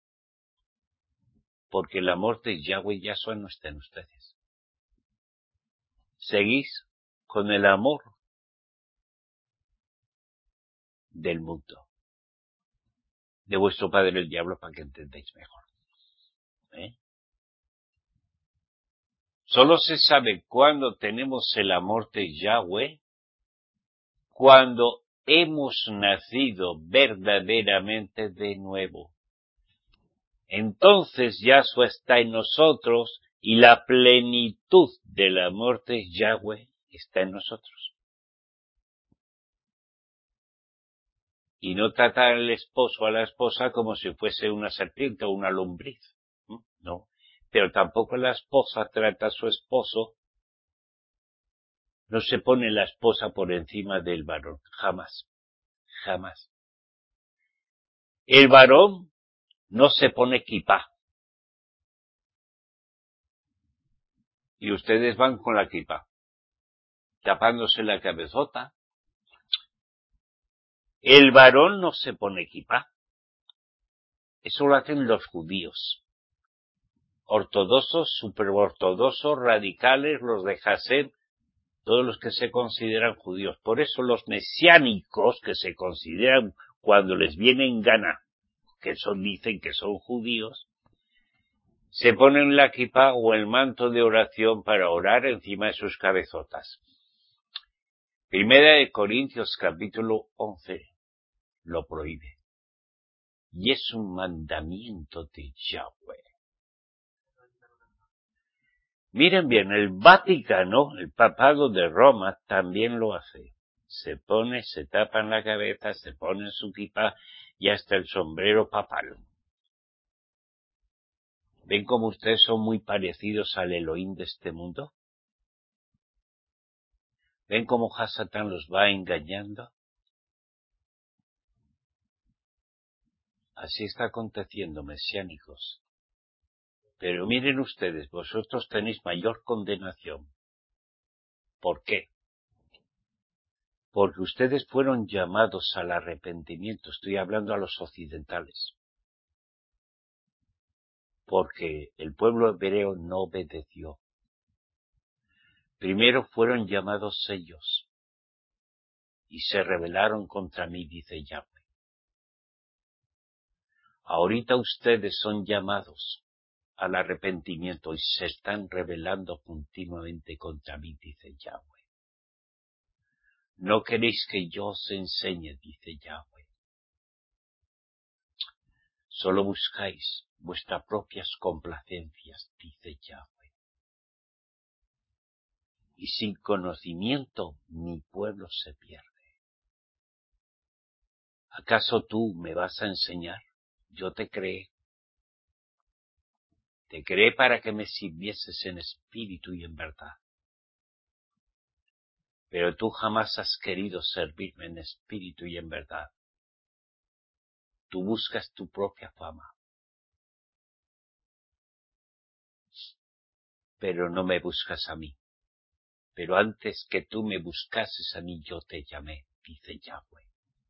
Porque el amor de Yahweh y Yahshua no está en ustedes. Seguís con el amor del mundo, de vuestro padre el diablo, para que entendáis mejor. ¿Eh? Solo se sabe cuándo tenemos el amor de Yahweh, cuando hemos nacido verdaderamente de nuevo. Entonces Yahshua está en nosotros y la plenitud del amor de Yahweh está en nosotros. Y no tratar al esposo o a la esposa como si fuese una serpiente o una lombriz. No. Pero tampoco la esposa trata a su esposo. No se pone la esposa por encima del varón. Jamás. Jamás. El varón no se pone kipá. Y ustedes van con la kipá, tapándose la cabezota. El varón no se pone kipá. Eso lo hacen los judíos. Ortodoxos, superortodoxos, radicales, los de Hased, todos los que se consideran judíos. Por eso los mesiánicos, que se consideran cuando les viene en gana, que son, dicen que son judíos, se ponen la kipá o el manto de oración para orar encima de sus cabezotas. Primera de Corintios capítulo once lo prohíbe. Y es un mandamiento de Yahweh. Miren bien, el Vaticano, el papado de Roma, también lo hace. Se pone, se tapa en la cabeza, se pone su kipá y hasta el sombrero papal. ¿Ven cómo ustedes son muy parecidos al Elohim de este mundo? ¿Ven cómo Hasatán los va engañando? Así está aconteciendo, mesiánicos. Pero miren ustedes, vosotros tenéis mayor condenación. ¿Por qué? Porque ustedes fueron llamados al arrepentimiento. Estoy hablando a los occidentales. Porque el pueblo hebreo no obedeció. Primero fueron llamados ellos. Y se rebelaron contra mí, dice Yahweh. Ahorita ustedes son llamados al arrepentimiento y se están rebelando continuamente contra mí, dice Yahweh. No queréis que yo os enseñe, dice Yahweh. Solo buscáis vuestras propias complacencias, dice Yahweh. Y sin conocimiento mi pueblo se pierde. ¿Acaso tú me vas a enseñar? Yo te creé. Te creé para que me sirvieses en espíritu y en verdad. Pero tú jamás has querido servirme en espíritu y en verdad. Tú buscas tu propia fama. Pero no me buscas a mí. Pero antes que tú me buscases a mí, yo te llamé, dice Yahweh.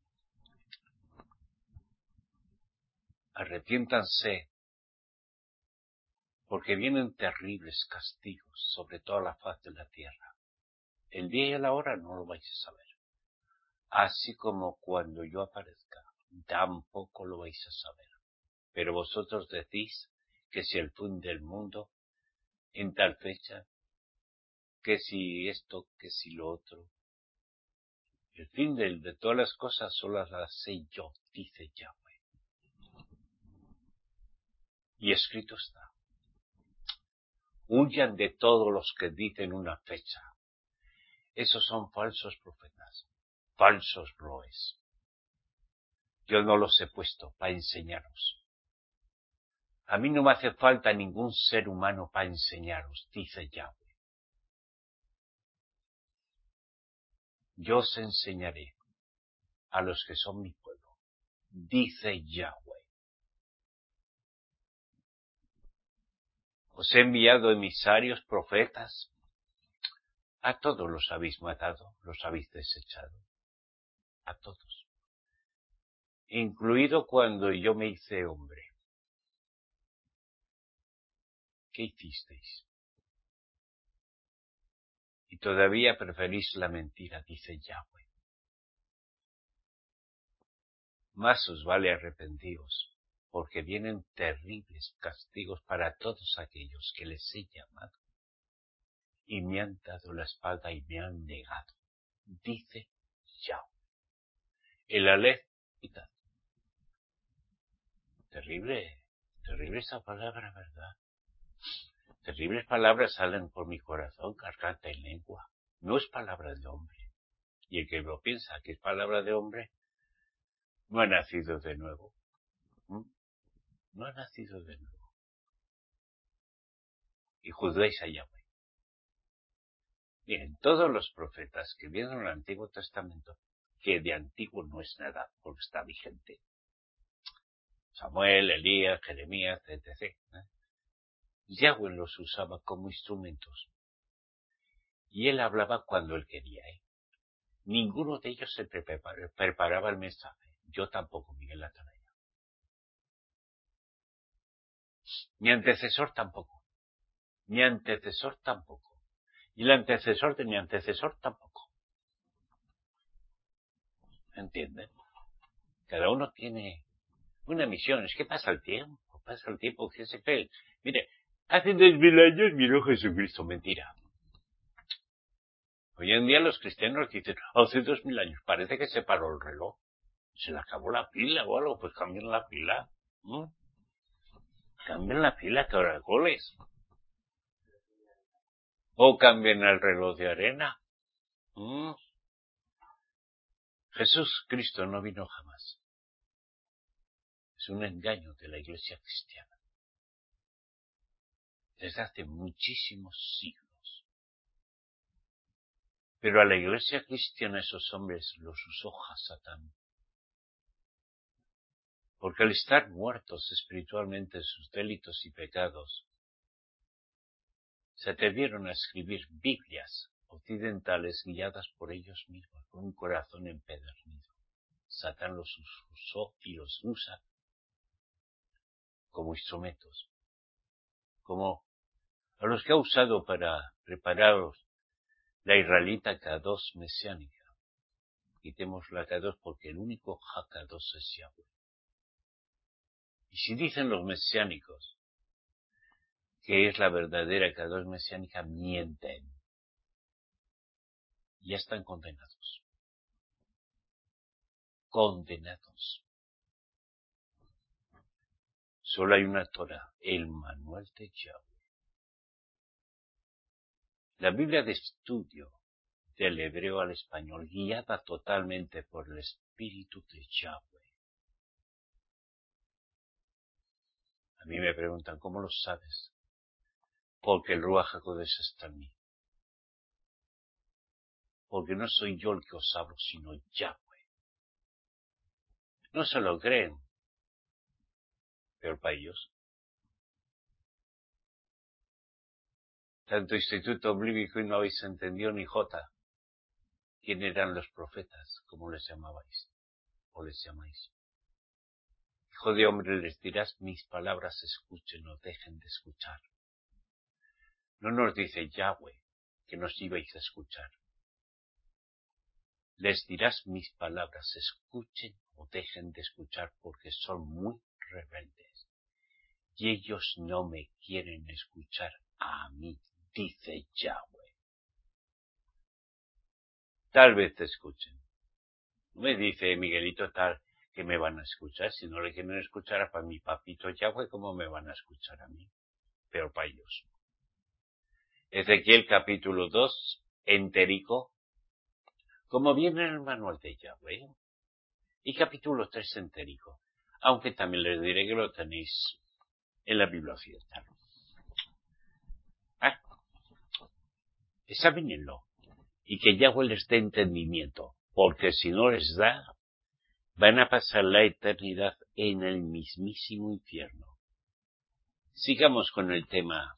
Arrepiéntanse, porque vienen terribles castigos sobre toda la faz de la tierra. El día y la hora no lo vais a saber. Así como cuando yo aparezca, tampoco lo vais a saber. Pero vosotros decís que si el fin del mundo, en tal fecha, que si esto, que si lo otro. El fin de, de todas las cosas solo las sé yo, dice Yahweh. Y escrito está. Huyan de todos los que dicen una fecha. Esos son falsos profetas, falsos roes. Yo no los he puesto para enseñaros. A mí no me hace falta ningún ser humano para enseñaros, dice Yahweh. Yo os enseñaré a los que son mi pueblo, dice Yahweh. Os he enviado emisarios, profetas. A todos los habéis matado, los habéis desechado. A todos. Incluido cuando yo me hice hombre. ¿Qué hicisteis? Y todavía preferís la mentira, dice Yahweh. Más os vale arrepentiros, porque vienen terribles castigos para todos aquellos que les he llamado. Y me han dado la espalda y me han negado, dice Yahweh. El Aleph y tal. Terrible, terrible esa palabra, ¿verdad? Terribles palabras salen por mi corazón, garganta y lengua. No es palabra de hombre. Y el que lo piensa que es palabra de hombre, no ha nacido de nuevo. ¿Mm? No ha nacido de nuevo. Y juzgáis a Yahweh. Bien, todos los profetas que vienen en el Antiguo Testamento, que de antiguo no es nada, porque está vigente. Samuel, Elías, Jeremías, etcétera. ¿eh? Yahweh los usaba como instrumentos. Y él hablaba cuando él quería. ¿eh? Ninguno de ellos se preparaba, preparaba el mensaje. Yo tampoco, Miguel Atalaya. Mi antecesor tampoco. Mi antecesor tampoco. Y el antecesor de mi antecesor tampoco. ¿Entienden? Cada uno tiene una misión. Es que pasa el tiempo. Pasa el tiempo. ¿Qué se cree? Mire, hace dos mil años miró Jesucristo. Mentira. Hoy en día los cristianos dicen, hace dos mil años. Parece que se paró el reloj. Se le acabó la pila o algo. Pues cambien la pila. ¿Mm? Cambien la pila, caracoles. O cambien el reloj de arena. ¿Mm? Jesús Cristo no vino jamás. Es un engaño de la iglesia cristiana. Desde hace muchísimos siglos. Pero a la iglesia cristiana esos hombres los usó Hasatán. Porque al estar muertos espiritualmente en sus delitos y pecados, se atrevieron a escribir Biblias occidentales guiadas por ellos mismos, con un corazón empedernido. Satán los usó y los usa como instrumentos, como a los que ha usado para prepararos la israelita Kadosh mesiánica. Quitemos la Kadosh porque el único Hakadosh es Yahweh. Y si dicen los mesiánicos que es la verdadera Kadosh mesiánica, mienten. Ya están condenados. Condenados. Solo hay una Torah, el manual de Yahweh. La Biblia de estudio del hebreo al español, guiada totalmente por el Espíritu de Yahweh. A mí me preguntan, ¿cómo lo sabes? Porque el Ruach HaKodesh está en mí. Porque no soy yo el que os hablo, sino Yahweh. No se lo creen. Peor para ellos. Tanto Instituto Bíblico y no habéis entendido ni jota quién eran los profetas, como les llamabais, o les llamáis. Hijo de hombre, les dirás, mis palabras escuchen o dejen de escuchar. No nos dice Yahweh que nos ibais a escuchar. Les dirás mis palabras, escuchen o dejen de escuchar porque son muy rebeldes. Y ellos no me quieren escuchar a mí, dice Yahweh. Tal vez te escuchen. No me dice Miguelito tal que me van a escuchar. Si no le quieren escuchar a mi papito Yahweh, ¿cómo me van a escuchar a mí? Peor para ellos. Ezequiel capítulo dos, enterico, como viene en el manual de Yahweh. Y capítulo tres entérico, aunque también les diré que lo tenéis en la Biblia occidental. Ah, examínenlo, y que Yahweh les dé entendimiento, porque si no les da, van a pasar la eternidad en el mismísimo infierno. Sigamos con el tema.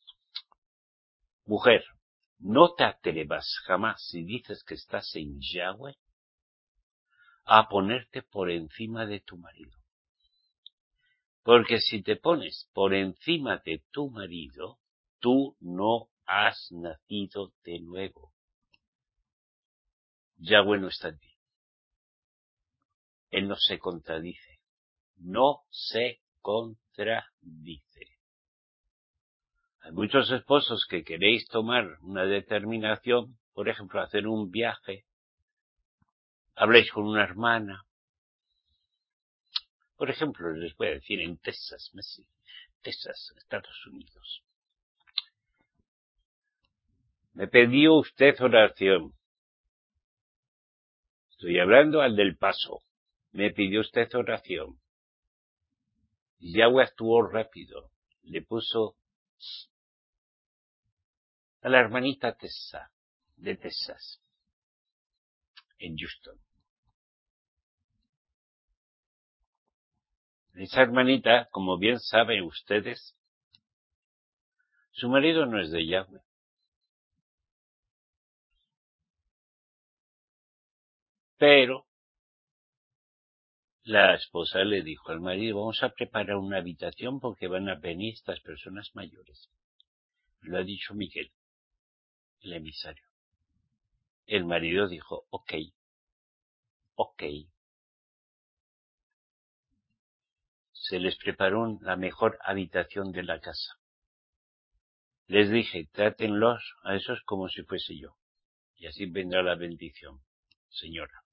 Mujer, no te atrevas jamás si dices que estás en Yahweh a ponerte por encima de tu marido. Porque si te pones por encima de tu marido, tú no has nacido de nuevo. Yahweh no está en ti. Él no se contradice. No se contradice. Hay muchos esposos que queréis tomar una determinación, por ejemplo, hacer un viaje. Habléis con una hermana. Por ejemplo, les voy a decir en Texas, Messi, Texas, Estados Unidos. Me pidió usted oración. Estoy hablando al del Paso. Me pidió usted oración. Yahweh actuó rápido. Le puso a la hermanita Tessa, de Texas, en Houston. Esa hermanita, como bien saben ustedes, su marido no es de Yahweh. Pero la esposa le dijo al marido, vamos a preparar una habitación porque van a venir estas personas mayores. Lo ha dicho Miguel, el emisario. El marido dijo, ok, ok. Se les preparó la mejor habitación de la casa. Les dije, trátenlos a esos como si fuese yo. Y así vendrá la bendición. Señora,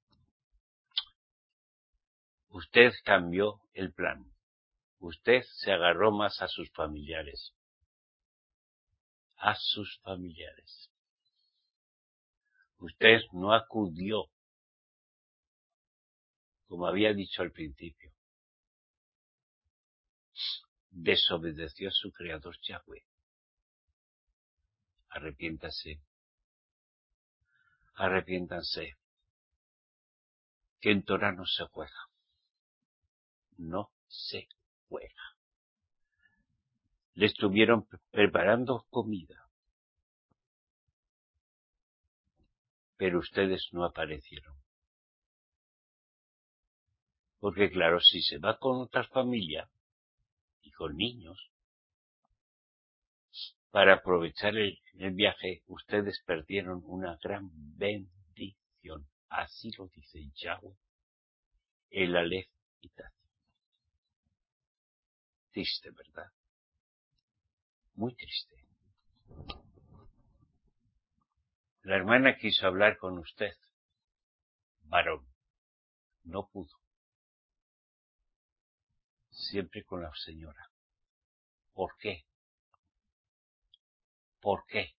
usted cambió el plan. Usted se agarró más a sus familiares. A sus familiares. Usted no acudió, como había dicho al principio. Desobedeció a su creador Yahweh. Arrepiéntase. Arrepiéntanse. Que en Torah no se juega. no se juega. Le estuvieron preparando comida, pero ustedes no aparecieron. Porque claro, si se va con otra familia y con niños, para aprovechar el, el viaje, ustedes perdieron una gran bendición. Así lo dice Yahweh, el Aleph y Taf. Triste, ¿verdad? Muy triste. La hermana quiso hablar con usted, varón. No pudo. Siempre con la señora. ¿Por qué? ¿Por qué?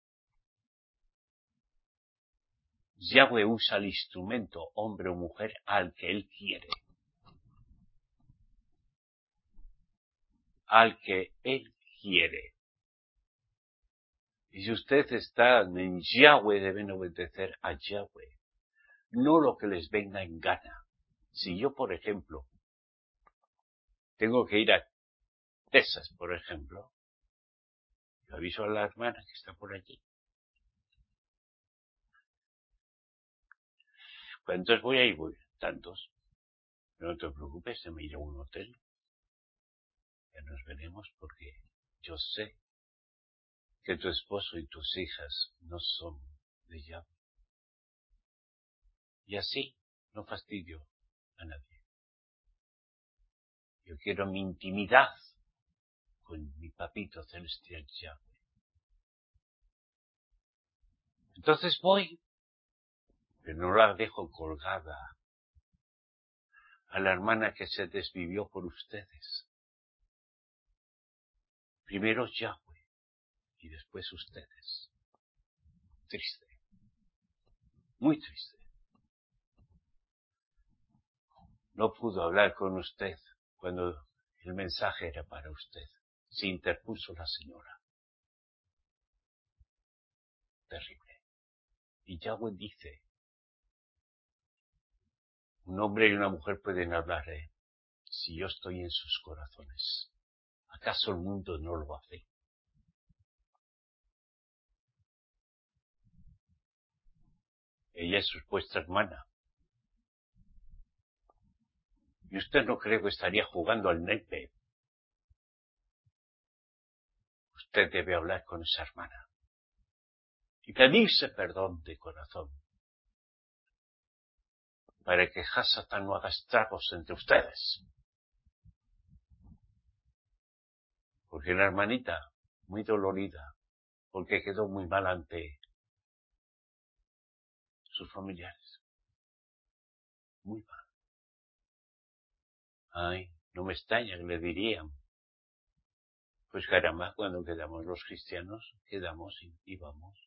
Yahweh usa el instrumento, hombre o mujer, al que él quiere. Al que él quiere. Y si usted está en Yahweh, deben obedecer a Yahweh. No lo que les venga en gana. Si yo, por ejemplo, tengo que ir a Texas, por ejemplo, le aviso a la hermana que está por allí. ¿Cuántos voy a ir? Voy, tantos. No te preocupes, se me irá a un hotel. Ya nos veremos porque yo sé que tu esposo y tus hijas no son de Yahweh. Y así no fastidio a nadie. Yo quiero mi intimidad con mi papito celestial Yahweh. Entonces voy, pero no la dejo colgada a la hermana que se desvivió por ustedes. Primero Yahweh y después ustedes. Triste. Muy triste. No pudo hablar con usted cuando el mensaje era para usted. Se interpuso la señora. Terrible. Y Yahweh dice, un hombre y una mujer pueden hablar, ¿eh? Si yo estoy en sus corazones. ¿Acaso el mundo no lo hace? Ella es vuestra hermana. Y usted no cree que estaría jugando al naipe. Usted debe hablar con esa hermana. Y pedirse perdón de corazón. Para que Hasatán no haga estragos entre ustedes. Porque la hermanita, muy dolorida, porque quedó muy mal ante sus familiares. Muy mal. Ay, no me extraña que le dirían. Pues caramba, cuando quedamos los cristianos, quedamos y, y vamos.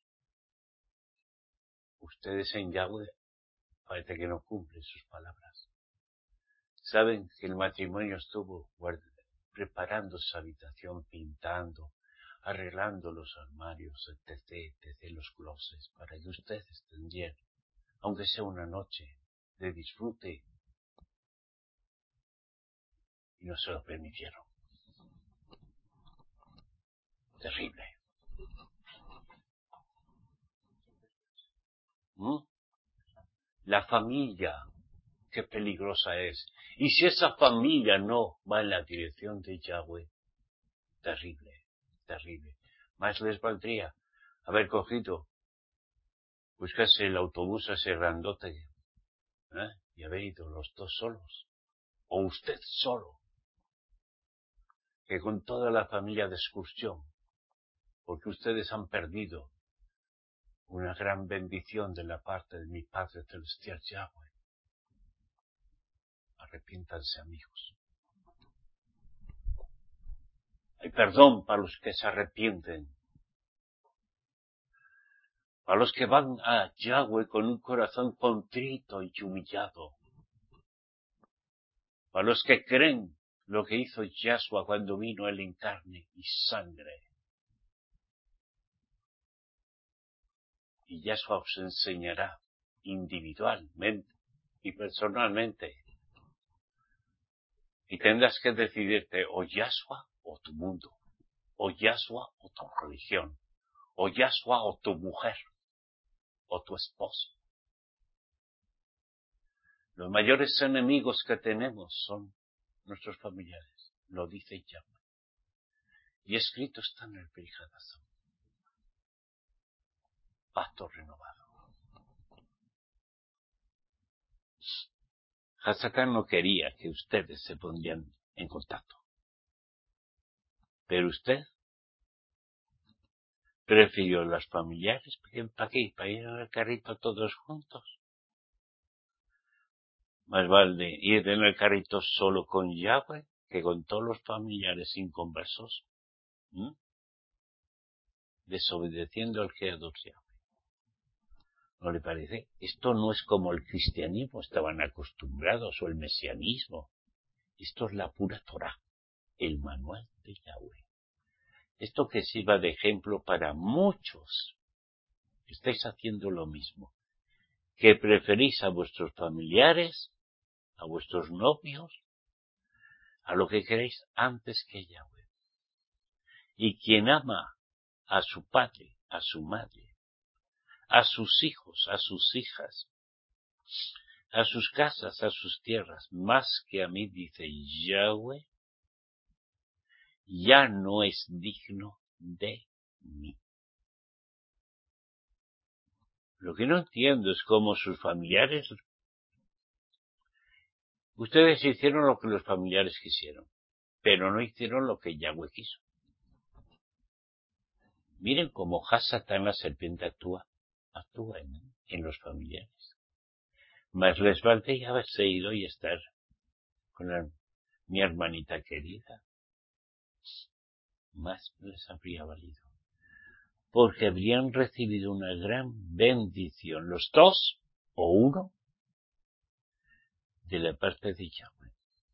Ustedes en Yahweh parece que no cumplen sus palabras. Saben que el matrimonio estuvo preparando su habitación, pintando, arreglando los armarios, etc, etc, los closets, para que ustedes tendrían, aunque sea una noche, de disfrute. Y no se lo permitieron. Terrible. ¿Mm? La familia, qué peligrosa es. Y si esa familia no va en la dirección de Yahweh, terrible, terrible. Más les valdría haber cogido, buscarse el autobús ese grandote, ¿eh? Y haber ido los dos solos. O usted solo. Que con toda la familia de excursión. Porque ustedes han perdido una gran bendición de la parte de mi Padre Celestial Yahweh. Arrepiéntanse, amigos. Hay perdón para los que se arrepienten. Para los que van a Yahweh con un corazón contrito y humillado. Para los que creen lo que hizo Yahshua cuando vino él en carne y sangre. Y Yahshua os enseñará individualmente y personalmente Y tendrás que decidirte o Yahshua o tu mundo, o Yahshua o tu religión, o Yahshua o tu mujer, o tu esposo. Los mayores enemigos que tenemos son nuestros familiares, lo dice Yahweh. Y escrito está en el Pirkei Hazon. Pacto renovado. Hasatán no quería que ustedes se pondrían en contacto. Pero usted prefirió los familiares. ¿Para qué? ¿Para ir en el carrito todos juntos? Más vale ir en el carrito solo con Yahweh que con todos los familiares inconversos. ¿Mm? Desobedeciendo al Creador Yahweh. ¿No le parece? Esto no es como el cristianismo, estaban acostumbrados, o el mesianismo. Esto es la pura Torah, el manual de Yahweh. Esto que sirva de ejemplo para muchos. Estáis haciendo lo mismo. Que preferís a vuestros familiares, a vuestros novios, a lo que queréis antes que Yahweh. Y quien ama a su padre, a su madre, a sus hijos, a sus hijas, a sus casas, a sus tierras, más que a mí, dice Yahweh, ya no es digno de mí. Lo que no entiendo es cómo sus familiares, ustedes hicieron lo que los familiares quisieron, pero no hicieron lo que Yahweh quiso. Miren cómo Hasatán, la serpiente, actúa, actúa en, en los familiares. Más les valdría haberse ido y estar con la, mi hermanita querida. Más les habría valido. Porque habrían recibido una gran bendición, los dos o uno, de la parte de Yahweh.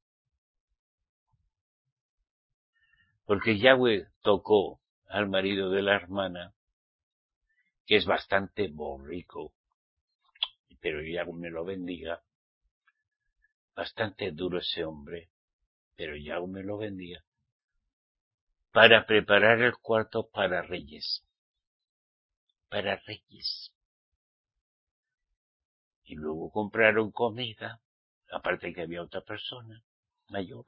Porque Yahweh tocó al marido de la hermana, que es bastante borrico, pero Yahweh me lo bendiga, bastante duro ese hombre, pero Yahweh me lo bendiga, para preparar el cuarto para reyes, para reyes. Y luego compraron comida, aparte que había otra persona mayor.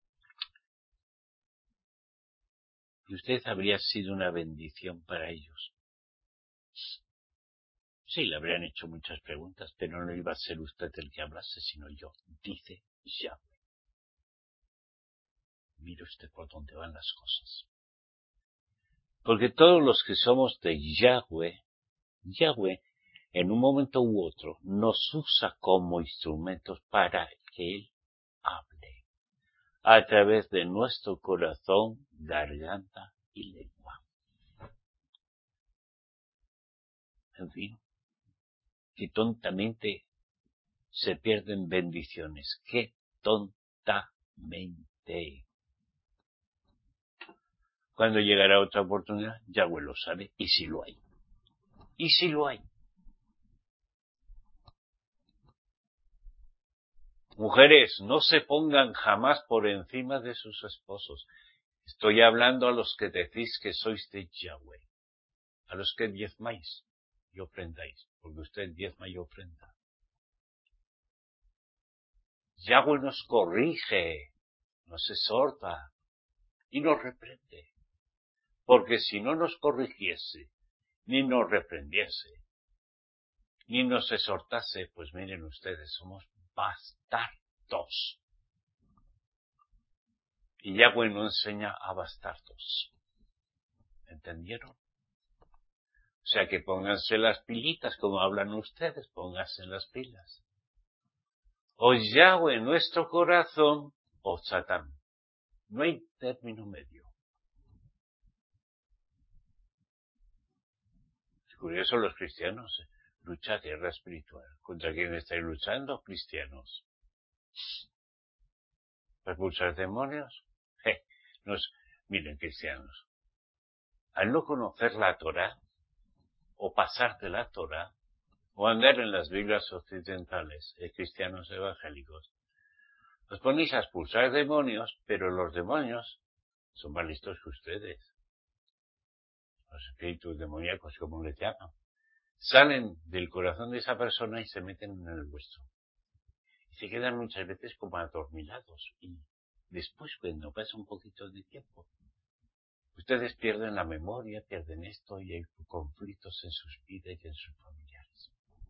Y usted habría sido una bendición para ellos. Sí, le habrían hecho muchas preguntas, pero no iba a ser usted el que hablase, sino yo, dice Yahweh. Mire usted por dónde van las cosas. Porque todos los que somos de Yahweh, Yahweh, en un momento u otro, nos usa como instrumentos para que Él hable, a través de nuestro corazón, garganta y lengua. En fin, que tontamente se pierden bendiciones, que tontamente. Cuando llegará otra oportunidad, Yahweh lo sabe, y si lo hay. Y si lo hay. Mujeres, no se pongan jamás por encima de sus esposos. Estoy hablando a los que decís que sois de Yahweh, a los que diezmáis y ofrendáis, porque usted diezma y ofrenda. Yahweh nos corrige, nos exhorta y nos reprende, porque si no nos corrigiese, ni nos reprendiese, ni nos exhortase, pues miren ustedes, somos bastardos. Y Yahweh no enseña a bastardos. ¿Entendieron? O sea que pónganse las pilitas, como hablan ustedes, pónganse las pilas. O Yahweh nuestro corazón, o Satán. No hay término medio. Es curioso, los cristianos, lucha, guerra espiritual. ¿Contra quién estáis luchando, cristianos? ¿Para expulsar demonios? Je, nos, miren, cristianos, al no conocer la Torah, o pasar de la Torah, o andar en las Biblias occidentales, eh, cristianos evangélicos, Os ponéis a expulsar demonios, pero los demonios son más listos que ustedes. Los espíritus demoníacos, como les llaman, salen del corazón de esa persona y se meten en el vuestro. Y se quedan muchas veces como adormilados. Y después, cuando pasa un poquito de tiempo, ustedes pierden la memoria, pierden esto y hay conflictos en sus vidas y en sus familiares.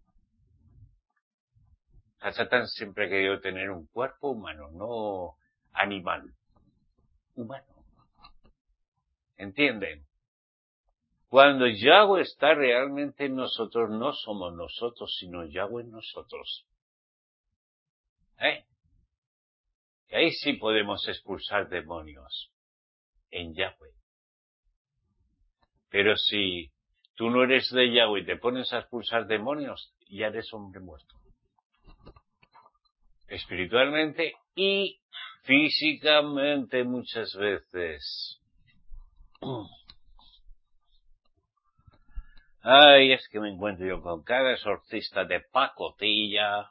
A Satán siempre ha querido tener un cuerpo humano, no animal. Humano. ¿Entienden? Cuando Yahweh está realmente en nosotros, no somos nosotros, sino Yahweh en nosotros. ¿Eh? Y ahí sí podemos expulsar demonios. En Yahweh. Pero si tú no eres de Yahweh y te pones a expulsar demonios, ya eres hombre muerto. Espiritualmente y físicamente muchas veces. Ay, es que me encuentro yo con cada exorcista de pacotilla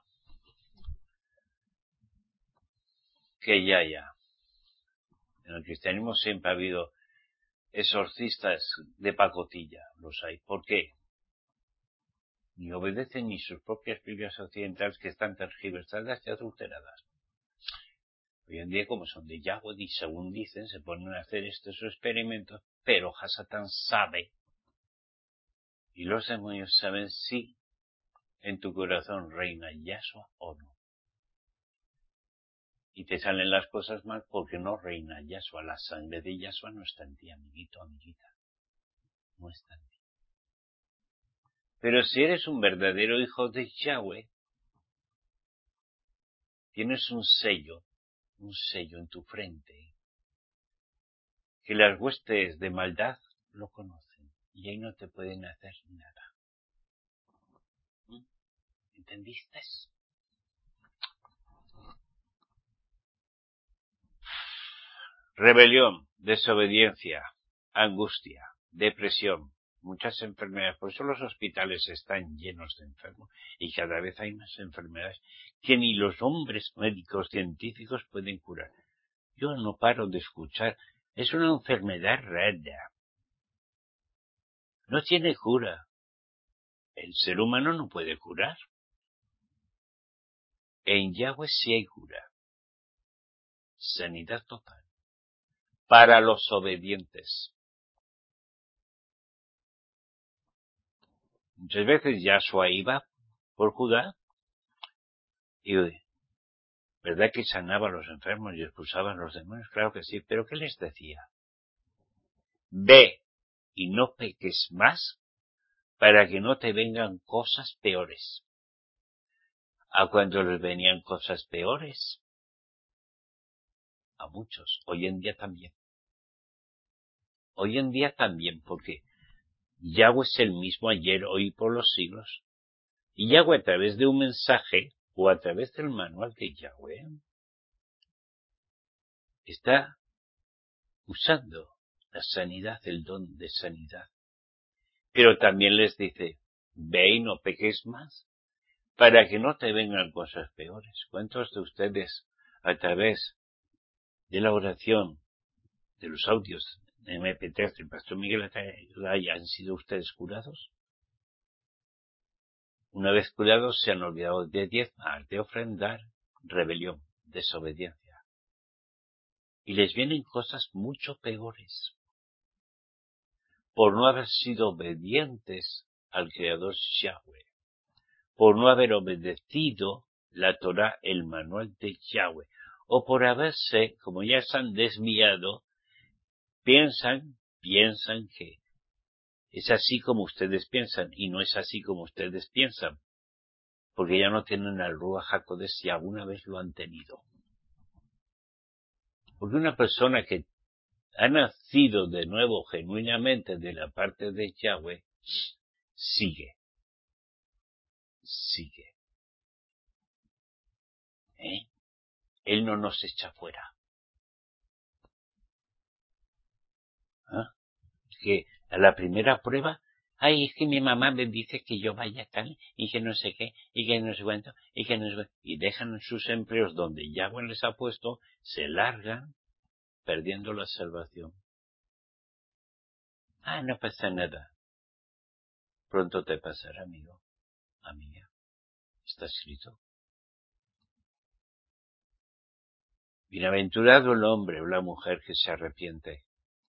que ya, ya. En el cristianismo siempre ha habido exorcistas de pacotilla, los hay. ¿Por qué? Ni obedecen ni sus propias Biblias occidentales que están tergiversadas y adulteradas. Hoy en día, como son de Yahweh y según dicen, se ponen a hacer estos experimentos, pero Hasatán sabe, y los demonios saben si en tu corazón reina Yahshua o no. Y te salen las cosas mal porque no reina Yahshua. La sangre de Yahshua no está en ti, amiguito, amiguita. No está en ti. Pero si eres un verdadero hijo de Yahweh, tienes un sello, un sello en tu frente, que las huestes de maldad lo conocen, y ahí no te pueden hacer nada. ¿Mm? ¿Entendiste? Rebelión, desobediencia, angustia, depresión, muchas enfermedades. Por eso los hospitales están llenos de enfermos y cada vez hay más enfermedades que ni los hombres médicos científicos pueden curar. Yo no paro de escuchar. Es una enfermedad rara. No tiene cura. El ser humano no puede curar. En Yahweh sí hay cura. Sanidad total. Para los obedientes. Muchas veces Yahshua iba por Judá y, ¿verdad que sanaba a los enfermos y expulsaba a los demonios? Claro que sí, pero ¿qué les decía? Ve y no peques más para que no te vengan cosas peores. ¿A cuántos les venían cosas peores? A muchos. Hoy en día también. Hoy en día también, porque Yahweh es el mismo ayer, hoy y por los siglos. Y Yahweh a través de un mensaje o a través del manual de Yahweh está usando la sanidad, el don de sanidad. Pero también les dice, ve y no peques más, para que no te vengan cosas peores. ¿Cuántos de ustedes, a través de la oración, de los audios de eme pe tres del Pastor Miguel Atayolaya, han sido ustedes curados? Una vez curados, se han olvidado de diezmar, de ofrendar, rebelión, desobediencia. Y les vienen cosas mucho peores, por no haber sido obedientes al Creador Yahweh, por no haber obedecido la Torah, el manual de Yahweh, o por haberse, como ya se han desviado, piensan, piensan que es así como ustedes piensan, y no es así como ustedes piensan, porque ya no tienen al Ruach HaKodesh si alguna vez lo han tenido. Porque una persona que ha nacido de nuevo genuinamente de la parte de Yahweh, sigue, sigue. ¿Eh? Él no nos echa fuera. ¿Ah? Que a la primera prueba Ay, es que mi mamá me dice que yo vaya tal, y que no sé qué, y que no sé cuánto, y que no sé cuánto. Y dejan sus empleos donde Yahweh les ha puesto, se largan, perdiendo la salvación. Ah, no pasa nada. Pronto te pasará, amigo, amiga. Está escrito. Bienaventurado el hombre o la mujer que se arrepiente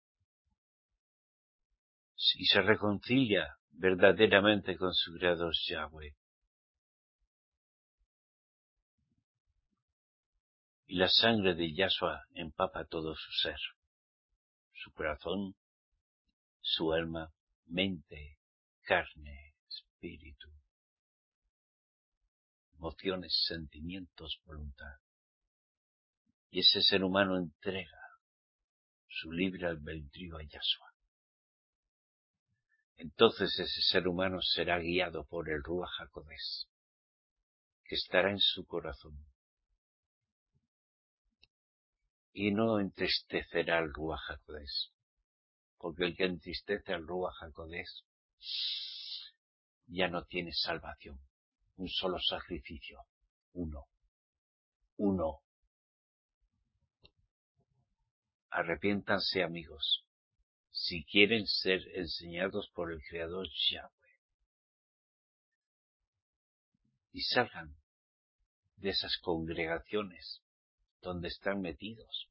y se reconcilia verdaderamente con su Creador Yahweh. Y la sangre de Yahshua empapa todo su ser, su corazón, su alma, mente, carne, espíritu, emociones, sentimientos, voluntad. Y ese ser humano entrega su libre albedrío a Yahshua. Entonces ese ser humano será guiado por el Ruach HaKodesh, que estará en su corazón. Y no entristecerá al Ruach HaKodesh, porque el que entristece al Ruach HaKodesh ya no tiene salvación. Un solo sacrificio, uno, uno. Arrepiéntanse, amigos, si quieren ser enseñados por el Creador Yahweh, y salgan de esas congregaciones donde están metidos,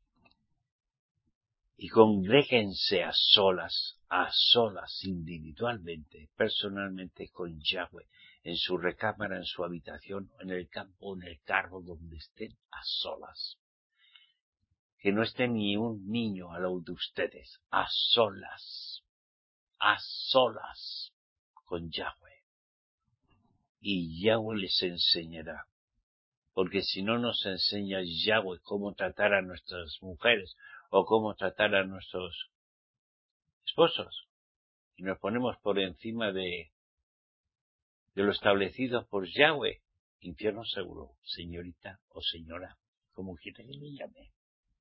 y congréguense a solas, a solas, individualmente, personalmente con Yahweh, en su recámara, en su habitación, en el campo, en el carro, donde estén a solas. Que no esté ni un niño al lado de ustedes, a solas, a solas, con Yahweh. Y Yahweh les enseñará. Porque si no nos enseña Yahweh cómo tratar a nuestras mujeres o cómo tratar a nuestros esposos, y nos ponemos por encima de, de lo establecido por Yahweh, infierno seguro, señorita o señora, como quiera que le llame.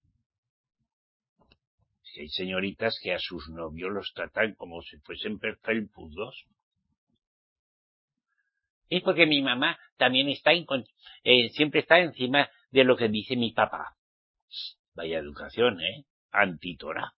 Si hay señoritas que a sus novios los tratan como si fuesen felpudos. Es porque mi mamá también está en, eh, siempre está encima de lo que dice mi papá. Vaya educación, ¿eh? Antitorá.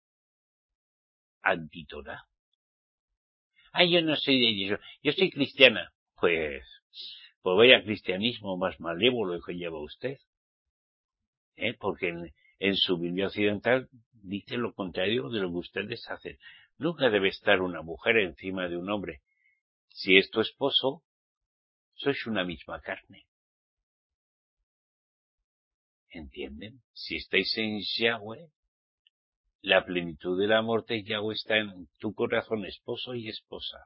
Antitorá. Ay, yo no soy de eso. Yo soy cristiana. Pues, pues vaya cristianismo más malévolo que lleva usted. ¿Eh? Porque en, en su Biblia occidental dice lo contrario de lo que ustedes hacen. Nunca debe estar una mujer encima de un hombre. Si es tu esposo, sois una misma carne. ¿Entienden? Si estáis en Yahweh, la plenitud del amor de Yahweh está en tu corazón, esposo y esposa.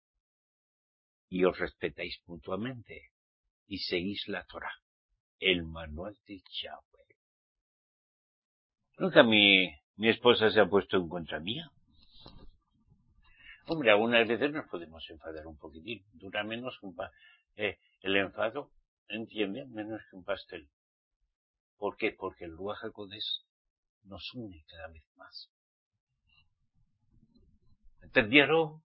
Y os respetáis mutuamente. Y seguís la Torah, el manual de Yahweh. Nunca mi, mi esposa se ha puesto en contra mía. Hombre, algunas veces nos podemos enfadar un poquitín. Dura menos que un pa eh, el enfado, entiende, menos que un pastel. ¿Por qué? Porque el Ruach HaKodesh nos une cada vez más. ¿Entendieron?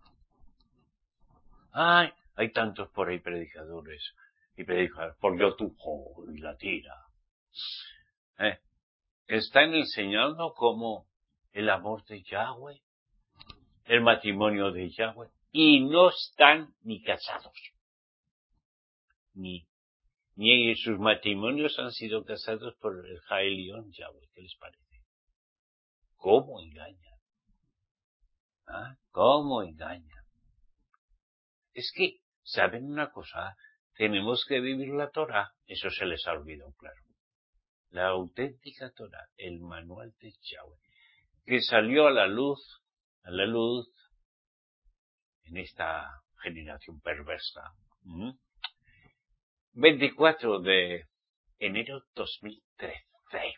Ay, hay tantos por ahí predicadores y predicadores, por YouTube y la tira. Eh, están enseñando cómo el amor de Yahweh, el matrimonio de Yahweh, y no están ni casados. Ni, ni sus matrimonios han sido casados por el Jaelión Yahweh. ¿Qué les parece? ¿Cómo engañan? ¿Ah? ¿Cómo engañan? Es que, ¿saben una cosa? Tenemos que vivir la Torah. Eso se les ha olvidado, claro. La auténtica Torah, el manual de Yahweh, que salió a la luz, a la luz, en esta generación perversa. ¿Mm? veinticuatro de enero dos mil trece.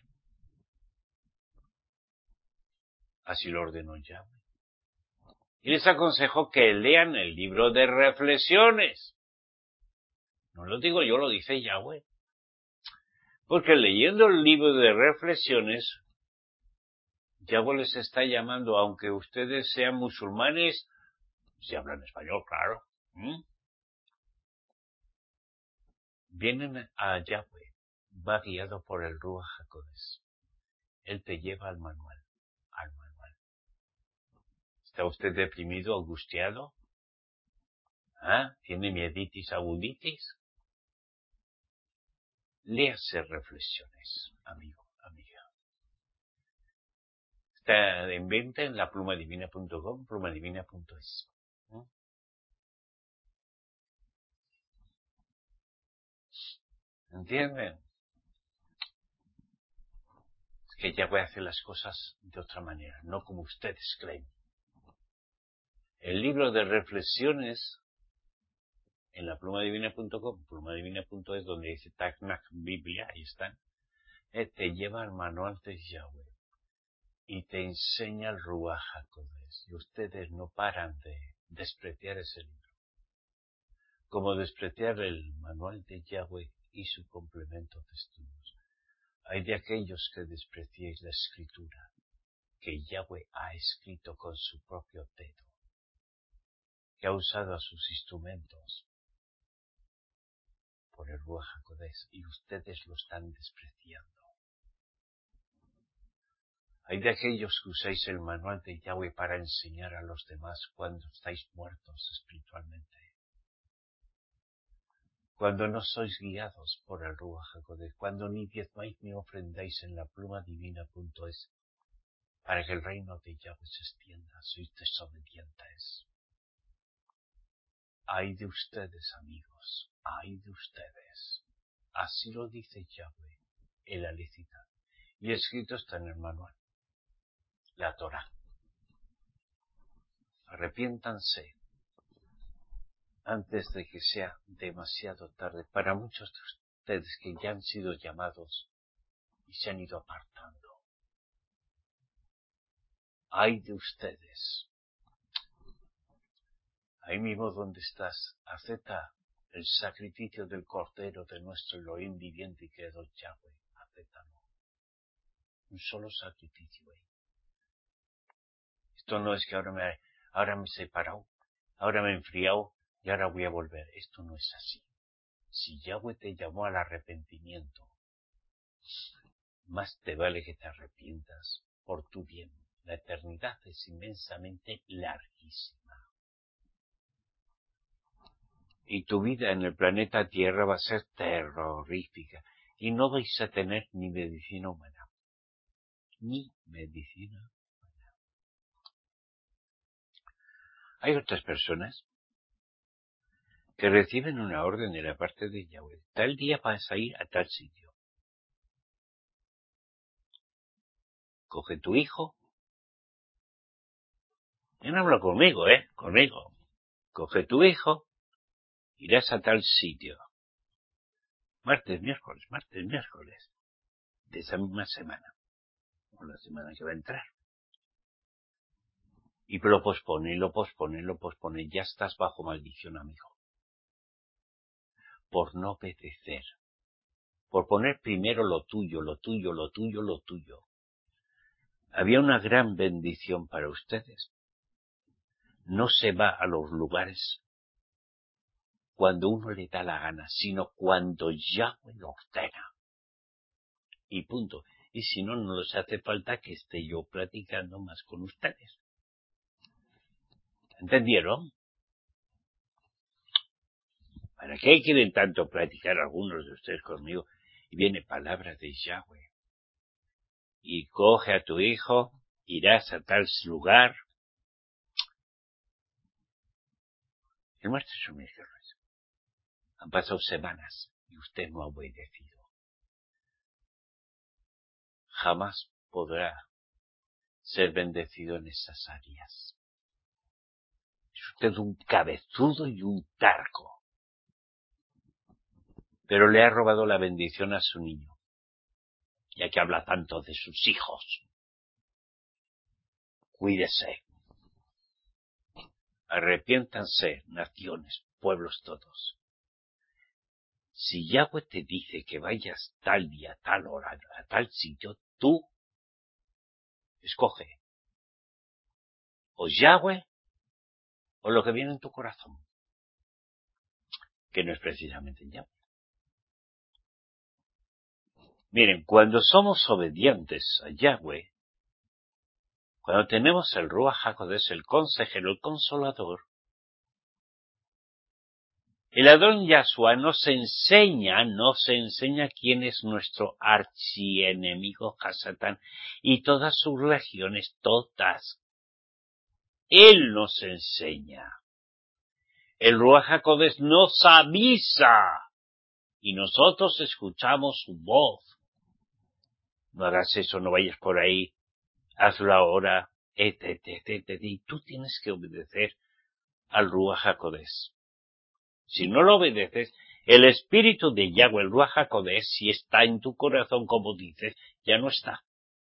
Así lo ordenó Yahweh. Y les aconsejo que lean el libro de reflexiones. No lo digo yo, lo dice Yahweh. Porque leyendo el libro de reflexiones, Yahweh les está llamando, aunque ustedes sean musulmanes Si hablan español, claro. ¿Mm? Vienen a Yahweh, va guiado por el Ruach HaKodesh. Él te lleva al manual, al manual. ¿Está usted deprimido, angustiado? ¿Ah? ¿Tiene mieditis, aguditis? Léase reflexiones, amigo, amiga. Está en venta en la pluma divina punto com, pluma divina punto es. ¿Mm? ¿Entienden? Es que Yahweh hace las cosas de otra manera, no como ustedes creen. El libro de reflexiones en la pluma divina punto com, pluma divina punto es, donde dice Tacnac Biblia, ahí están, eh, te lleva al manual de Yahweh y te enseña el Ruach HaKodesh. Y ustedes no paran de despreciar ese libro. Como despreciar el manual de Yahweh y su complemento de estudios. Hay de aquellos que despreciéis la escritura, que Yahweh ha escrito con su propio dedo, que ha usado a sus instrumentos por el Ruach HaKodesh, y ustedes lo están despreciando. Hay de aquellos que usáis el manual de Yahweh para enseñar a los demás cuando estáis muertos espiritualmente. Cuando no sois guiados por el Ruach HaKodesh, cuando ni diezmáis ni ofrendáis en la pluma divina punto es, para que el reino de Yahweh se extienda, sois desobedientes. Ay de ustedes, amigos, ay de ustedes. Así lo dice Yahweh, el Alecita, y escrito está en el manual, la Torá. Arrepiéntanse antes de que sea demasiado tarde para muchos de ustedes que ya han sido llamados y se han ido apartando. Ay de ustedes. Ahí mismo donde estás, acepta el sacrificio del Cordero de nuestro Elohim viviente y creador Yahweh. Acéptalo. Un solo sacrificio ahí. Esto no es que ahora me, ahora me he separado, ahora me he enfriado y ahora voy a volver. Esto no es así. Si Yahweh te llamó al arrepentimiento, más te vale que te arrepientas por tu bien. La eternidad es inmensamente larguísima. Y tu vida en el planeta Tierra va a ser terrorífica. Y no vais a tener ni medicina humana. Ni medicina humana. Hay otras personas que reciben una orden de la parte de Yahweh. Tal día vas a ir a tal sitio. Coge tu hijo. Y no habla conmigo, ¿eh? Conmigo. Coge tu hijo. Irás a tal sitio. Martes, miércoles, martes, miércoles. De esa misma semana. O la semana que va a entrar. Y lo pospone, lo pospone, lo pospone. Ya estás bajo maldición, amigo. Por no obedecer. Por poner primero lo tuyo, lo tuyo, lo tuyo, lo tuyo. Había una gran bendición para ustedes. No se va a los lugares cuando uno le da la gana, sino cuando Yahweh lo ordena. Y punto. Y si no, no les hace falta que esté yo platicando más con ustedes. ¿Entendieron? ¿Para qué quieren tanto platicar algunos de ustedes conmigo? Y viene palabra de Yahweh. Y coge a tu hijo, irás a tal lugar. El martes o miércoles. Han pasado semanas y usted no ha obedecido. Jamás podrá ser bendecido en esas áreas. Es usted un cabezudo y un tarco. Pero le ha robado la bendición a su niño. Ya que habla tanto de sus hijos. Cuídese. Arrepiéntanse, naciones, pueblos todos. Si Yahweh te dice que vayas tal día, tal hora, a tal sitio, tú escoge. O Yahweh o lo que viene en tu corazón, que no es precisamente en Yahweh. Miren, cuando somos obedientes a Yahweh, cuando tenemos el Ruach HaKodesh, el consejero, el consolador, el Adón Yahshua nos enseña, nos enseña quién es nuestro archienemigo Hasatán y todas sus legiones, todas. Él nos enseña. El Ruach HaKodesh nos avisa y nosotros escuchamos su voz. No hagas eso, no vayas por ahí, hazlo ahora, et, et, et, et, et, y tú tienes que obedecer al Ruach HaKodesh. Si no lo obedeces, el espíritu de Yahweh, el Ruach HaKodesh, si está en tu corazón, como dices, ya no está.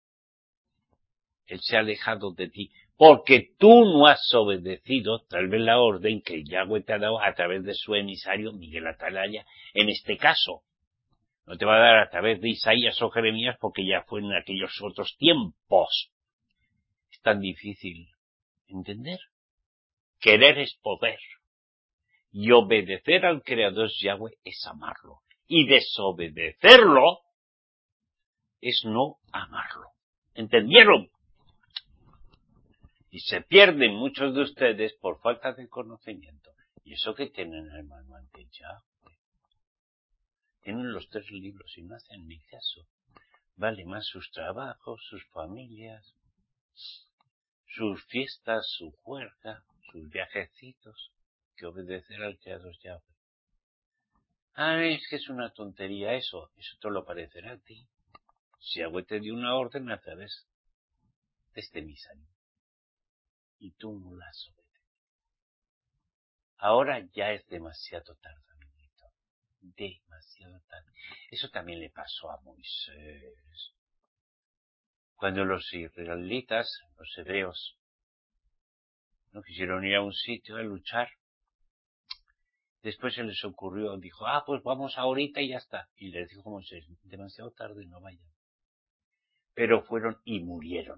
Él se ha alejado de ti, porque tú no has obedecido, tal vez la orden que Yahweh te ha dado a través de su emisario, Miguel Atalaya, en este caso. No te va a dar a través de Isaías o Jeremías, porque ya fue en aquellos otros tiempos. Es tan difícil entender. Querer es poder. Y obedecer al Creador Yahweh es amarlo. Y desobedecerlo es no amarlo. ¿Entendieron? Y se pierden muchos de ustedes por falta de conocimiento. Y eso que tienen el manual de Yahweh. Tienen los tres libros y no hacen ni caso. Vale más sus trabajos, sus familias, sus fiestas, su juerga, sus viajecitos, que obedecer al Creador Yahweh. Ah, es que es una tontería eso. Eso te lo parecerá a ti. Si Yahweh te dio una orden a través de este emisario. Y tú no la has obedecido. Ahora ya es demasiado tarde, amiguito. Demasiado tarde. Eso también le pasó a Moisés. Cuando los israelitas, los hebreos, no quisieron ir a un sitio a luchar, después se les ocurrió, dijo, ah, pues vamos ahorita y ya está. Y les dijo Moisés, demasiado tarde, no vayan. Pero fueron y murieron.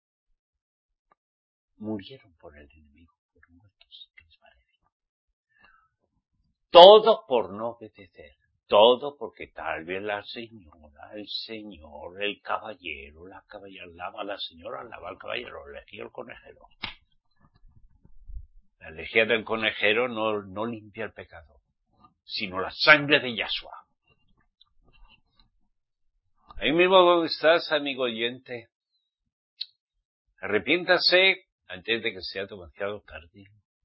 Murieron por el enemigo, fueron muertos. ¿Qué les parece? Todo por no obedecer. Todo porque tal vez la señora, el señor, el caballero, la caballera, lava a la señora, lava al caballero, elegía el conejero. La lejía del conejero no, no limpia el pecado, sino la sangre de Yahshua. Ahí mismo donde estás, amigo oyente, arrepiéntase antes de que sea demasiado tarde.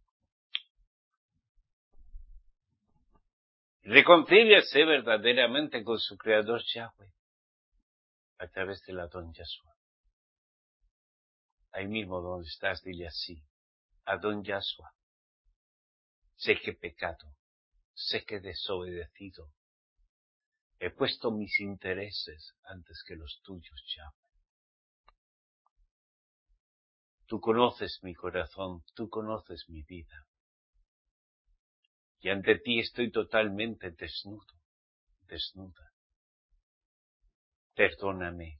Reconcíliase verdaderamente con su Creador Yahweh a través del Adón Yahshua. Ahí mismo donde estás, dile así, Adón Yahshua, sé que he pecado, sé que he desobedecido, he puesto mis intereses antes que los tuyos, Yahweh. Tú conoces mi corazón, tú conoces mi vida. Y ante ti estoy totalmente desnudo, desnuda. Perdóname.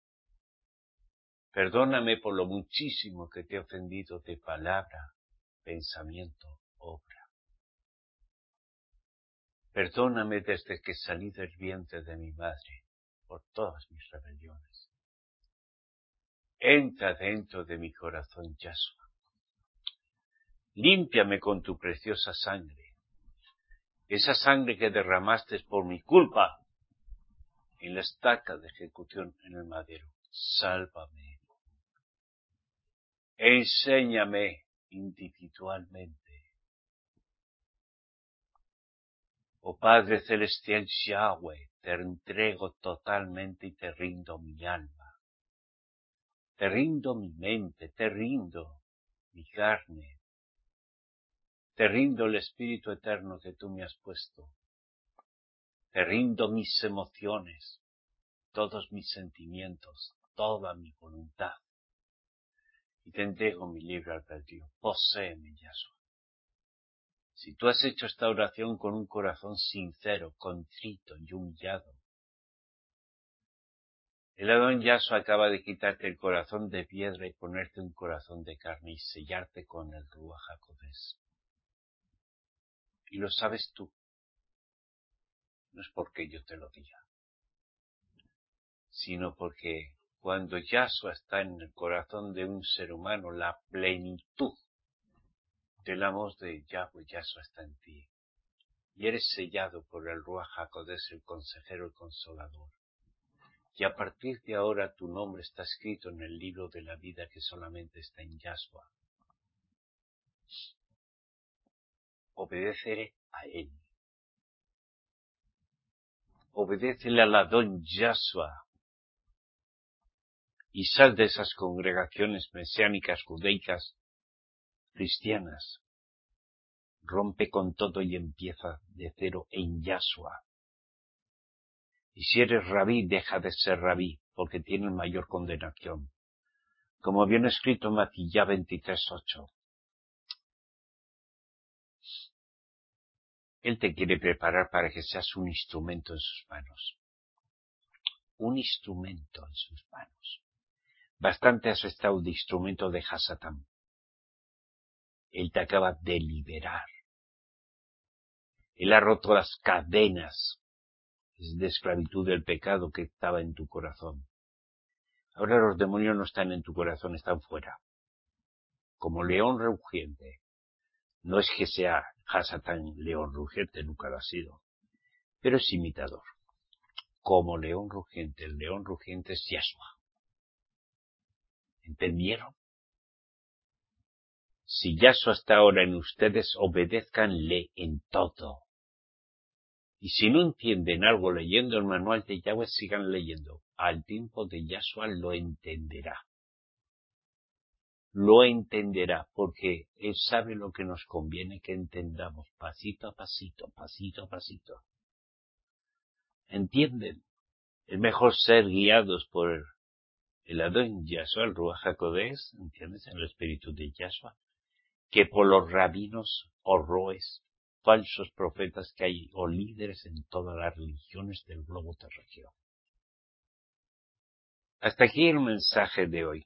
Perdóname por lo muchísimo que te he ofendido de palabra, pensamiento, obra. Perdóname desde que salí del vientre de mi madre por todas mis rebeliones. Entra dentro de mi corazón, Yahshua. Límpiame con tu preciosa sangre. Esa sangre que derramaste por mi culpa en la estaca de ejecución en el madero. Sálvame. Enséñame individualmente. Oh Padre Celestial Yahweh, te entrego totalmente y te rindo mi alma. Te rindo mi mente, te rindo mi carne. Te rindo el Espíritu Eterno que tú me has puesto. Te rindo mis emociones, todos mis sentimientos, toda mi voluntad. Y te entrego mi libre albedrío. Poséeme, Yahshua. Si tú has hecho esta oración con un corazón sincero, contrito y humillado, El Adón Yahshua acaba de quitarte el corazón de piedra y ponerte un corazón de carne y sellarte con el Ruach HaKodesh. Y lo sabes tú. No es porque yo te lo diga, sino porque cuando Yahshua está en el corazón de un ser humano, la plenitud del amor de Yahweh Yahshua está en ti. Y eres sellado por el Ruach HaKodesh, el consejero, el consolador. Y a partir de ahora tu nombre está escrito en el libro de la vida que solamente está en Yahshua. Obedeceré a él. Obedécele al Adón Yahshua. Y sal de esas congregaciones mesiánicas, judaicas, cristianas. Rompe con todo y empieza de cero en Yahshua. Y si eres rabí, deja de ser rabí, porque tienes mayor condenación. Como viene escrito en Matillá veintitrés ocho. Él te quiere preparar para que seas un instrumento en sus manos. Un instrumento en sus manos. Bastante has estado de instrumento de Hasatán. Él te acaba de liberar. Él ha roto las cadenas de esclavitud del pecado que estaba en tu corazón. Ahora los demonios no están en tu corazón, están fuera. Como león rugiente. No es que sea Hasatán león rugiente, nunca lo ha sido. Pero es imitador. Como león rugiente, el león rugiente es Yahshua. ¿Entendieron? Si Yahshua está ahora en ustedes, obedézcanle en todo. Y si no entienden algo leyendo el manual de Yahweh, sigan leyendo. Al tiempo de Yahshua lo entenderá. Lo entenderá, porque Él sabe lo que nos conviene que entendamos, pasito a pasito, pasito a pasito. ¿Entienden? Es mejor ser guiados por el Adón Yahshua, el Ruach HaKodesh, ¿entiendes? El Espíritu de Yahshua, que por los rabinos o roes, falsos profetas que hay, o líderes en todas las religiones del globo terráqueo. Hasta aquí el mensaje de hoy.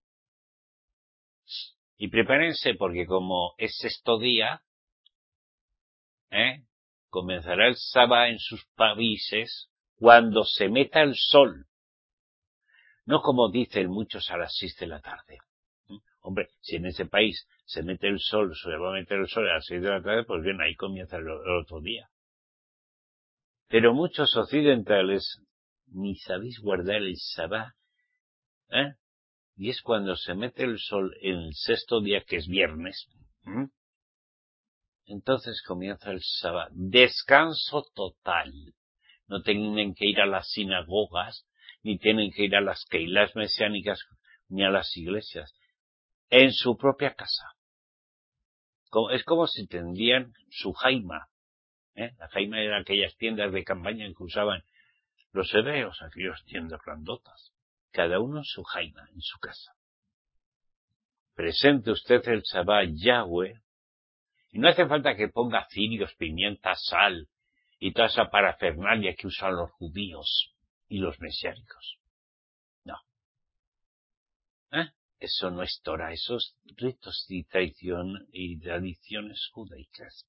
Y prepárense porque como es sexto día, ¿eh? comenzará el sábado en sus países cuando se meta el sol. No como dicen muchos a las seis de la tarde. ¿Mm? Hombre, si en ese país se mete el sol, se va a meter el sol a las seis de la tarde, pues bien, ahí comienza el, el otro día. Pero muchos occidentales ni sabéis guardar el sabá, ¿eh? Y es cuando se mete el sol en el sexto día, que es viernes. ¿Mm? Entonces comienza el sabá. Descanso total. No tienen que ir a las sinagogas, ni tienen que ir a las keilas mesiánicas, ni a las iglesias. En su propia casa. Es como si tendrían su jaima. ¿eh? La jaima era aquellas tiendas de campaña que usaban los hebreos, aquellas tiendas grandotas. Cada uno en su jaima, en su casa. Presente usted el sabá Yahweh. Y no hace falta que ponga cirios, pimienta, sal y toda esa parafernalia que usan los judíos y los mesiánicos. No. ¿Eh? Eso no es Torah, esos ritos y tradición y tradiciones judaicas.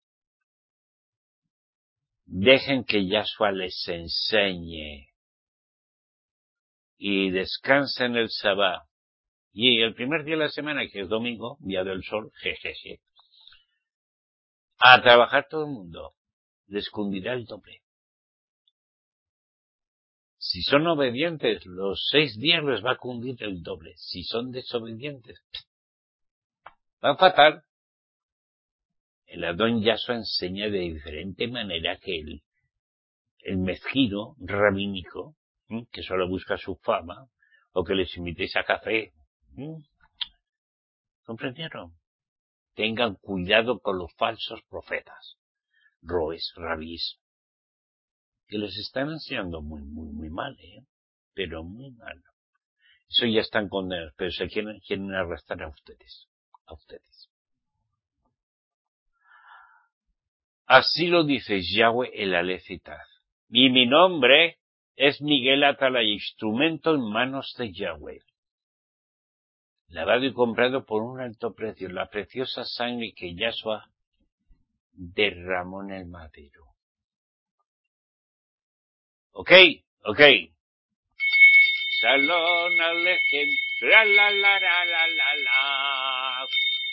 Dejen que Yahshua les enseñe y descansen el sabá. Y el primer día de la semana, que es domingo, día del sol, jejeje. A trabajar todo el mundo. Les cundirá el doble. Si son obedientes, los seis días les va a cundir el doble. Si son desobedientes, va fatal. El Adón Yahshua enseña de diferente manera que el, el mezquino rabínico, ¿eh? que solo busca su fama, o que les invitéis a café. ¿eh? ¿Comprendieron? Tengan cuidado con los falsos profetas, roes, rabís, que les están enseñando muy, muy, muy mal, ¿eh? Pero muy mal. Eso ya están condenados, pero se quieren, quieren arrastrar a ustedes, a ustedes. Así lo dice Yahweh el Aleph y Taf. Y mi nombre es Miguel Atalaya, instrumento en manos de Yahweh, lavado y comprado por un alto precio, la preciosa sangre que Yahshua derramó en el madero. Ok, ok. Salón Alejem, la la la la la la la.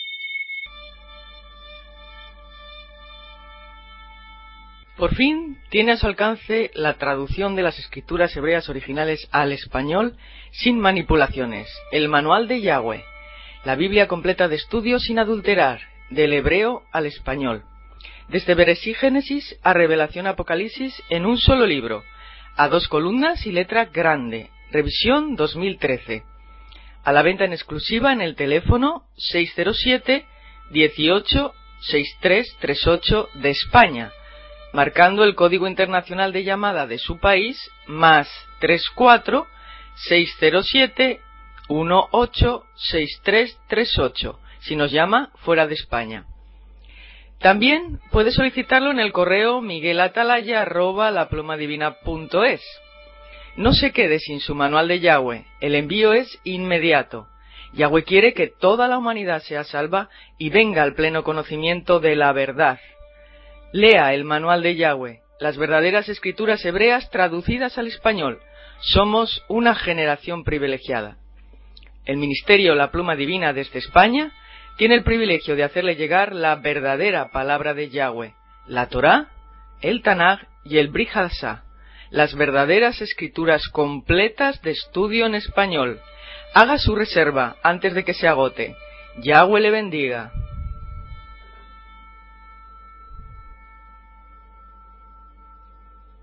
Por fin tiene a su alcance la traducción de las escrituras hebreas originales al español sin manipulaciones, el Manual de Yahweh, la Biblia completa de estudio sin adulterar, del hebreo al español, desde Bereshit Génesis a Revelación Apocalipsis en un solo libro, a dos columnas y letra grande, revisión dos mil trece, a la venta en exclusiva en el teléfono seis cero siete, dieciocho, sesenta y tres treinta y ocho de España, marcando el código internacional de llamada de su país, más treinta y cuatro, seiscientos siete, dieciocho, sesenta y tres treinta y ocho, si nos llama fuera de España. También puede solicitarlo en el correo miguelatalaya arroba laplumadivina punto es. No se quede sin su manual de Yahweh, el envío es inmediato. Yahweh quiere que toda la humanidad sea salva y venga al pleno conocimiento de la verdad. Lea el manual de Yahweh, las verdaderas escrituras hebreas traducidas al español. Somos una generación privilegiada. El Ministerio La Pluma Divina desde España tiene el privilegio de hacerle llegar la verdadera palabra de Yahweh, la Torá, el Tanaj y el Brit Hadashah, las verdaderas escrituras completas de estudio en español. Haga su reserva antes de que se agote. Yahweh le bendiga.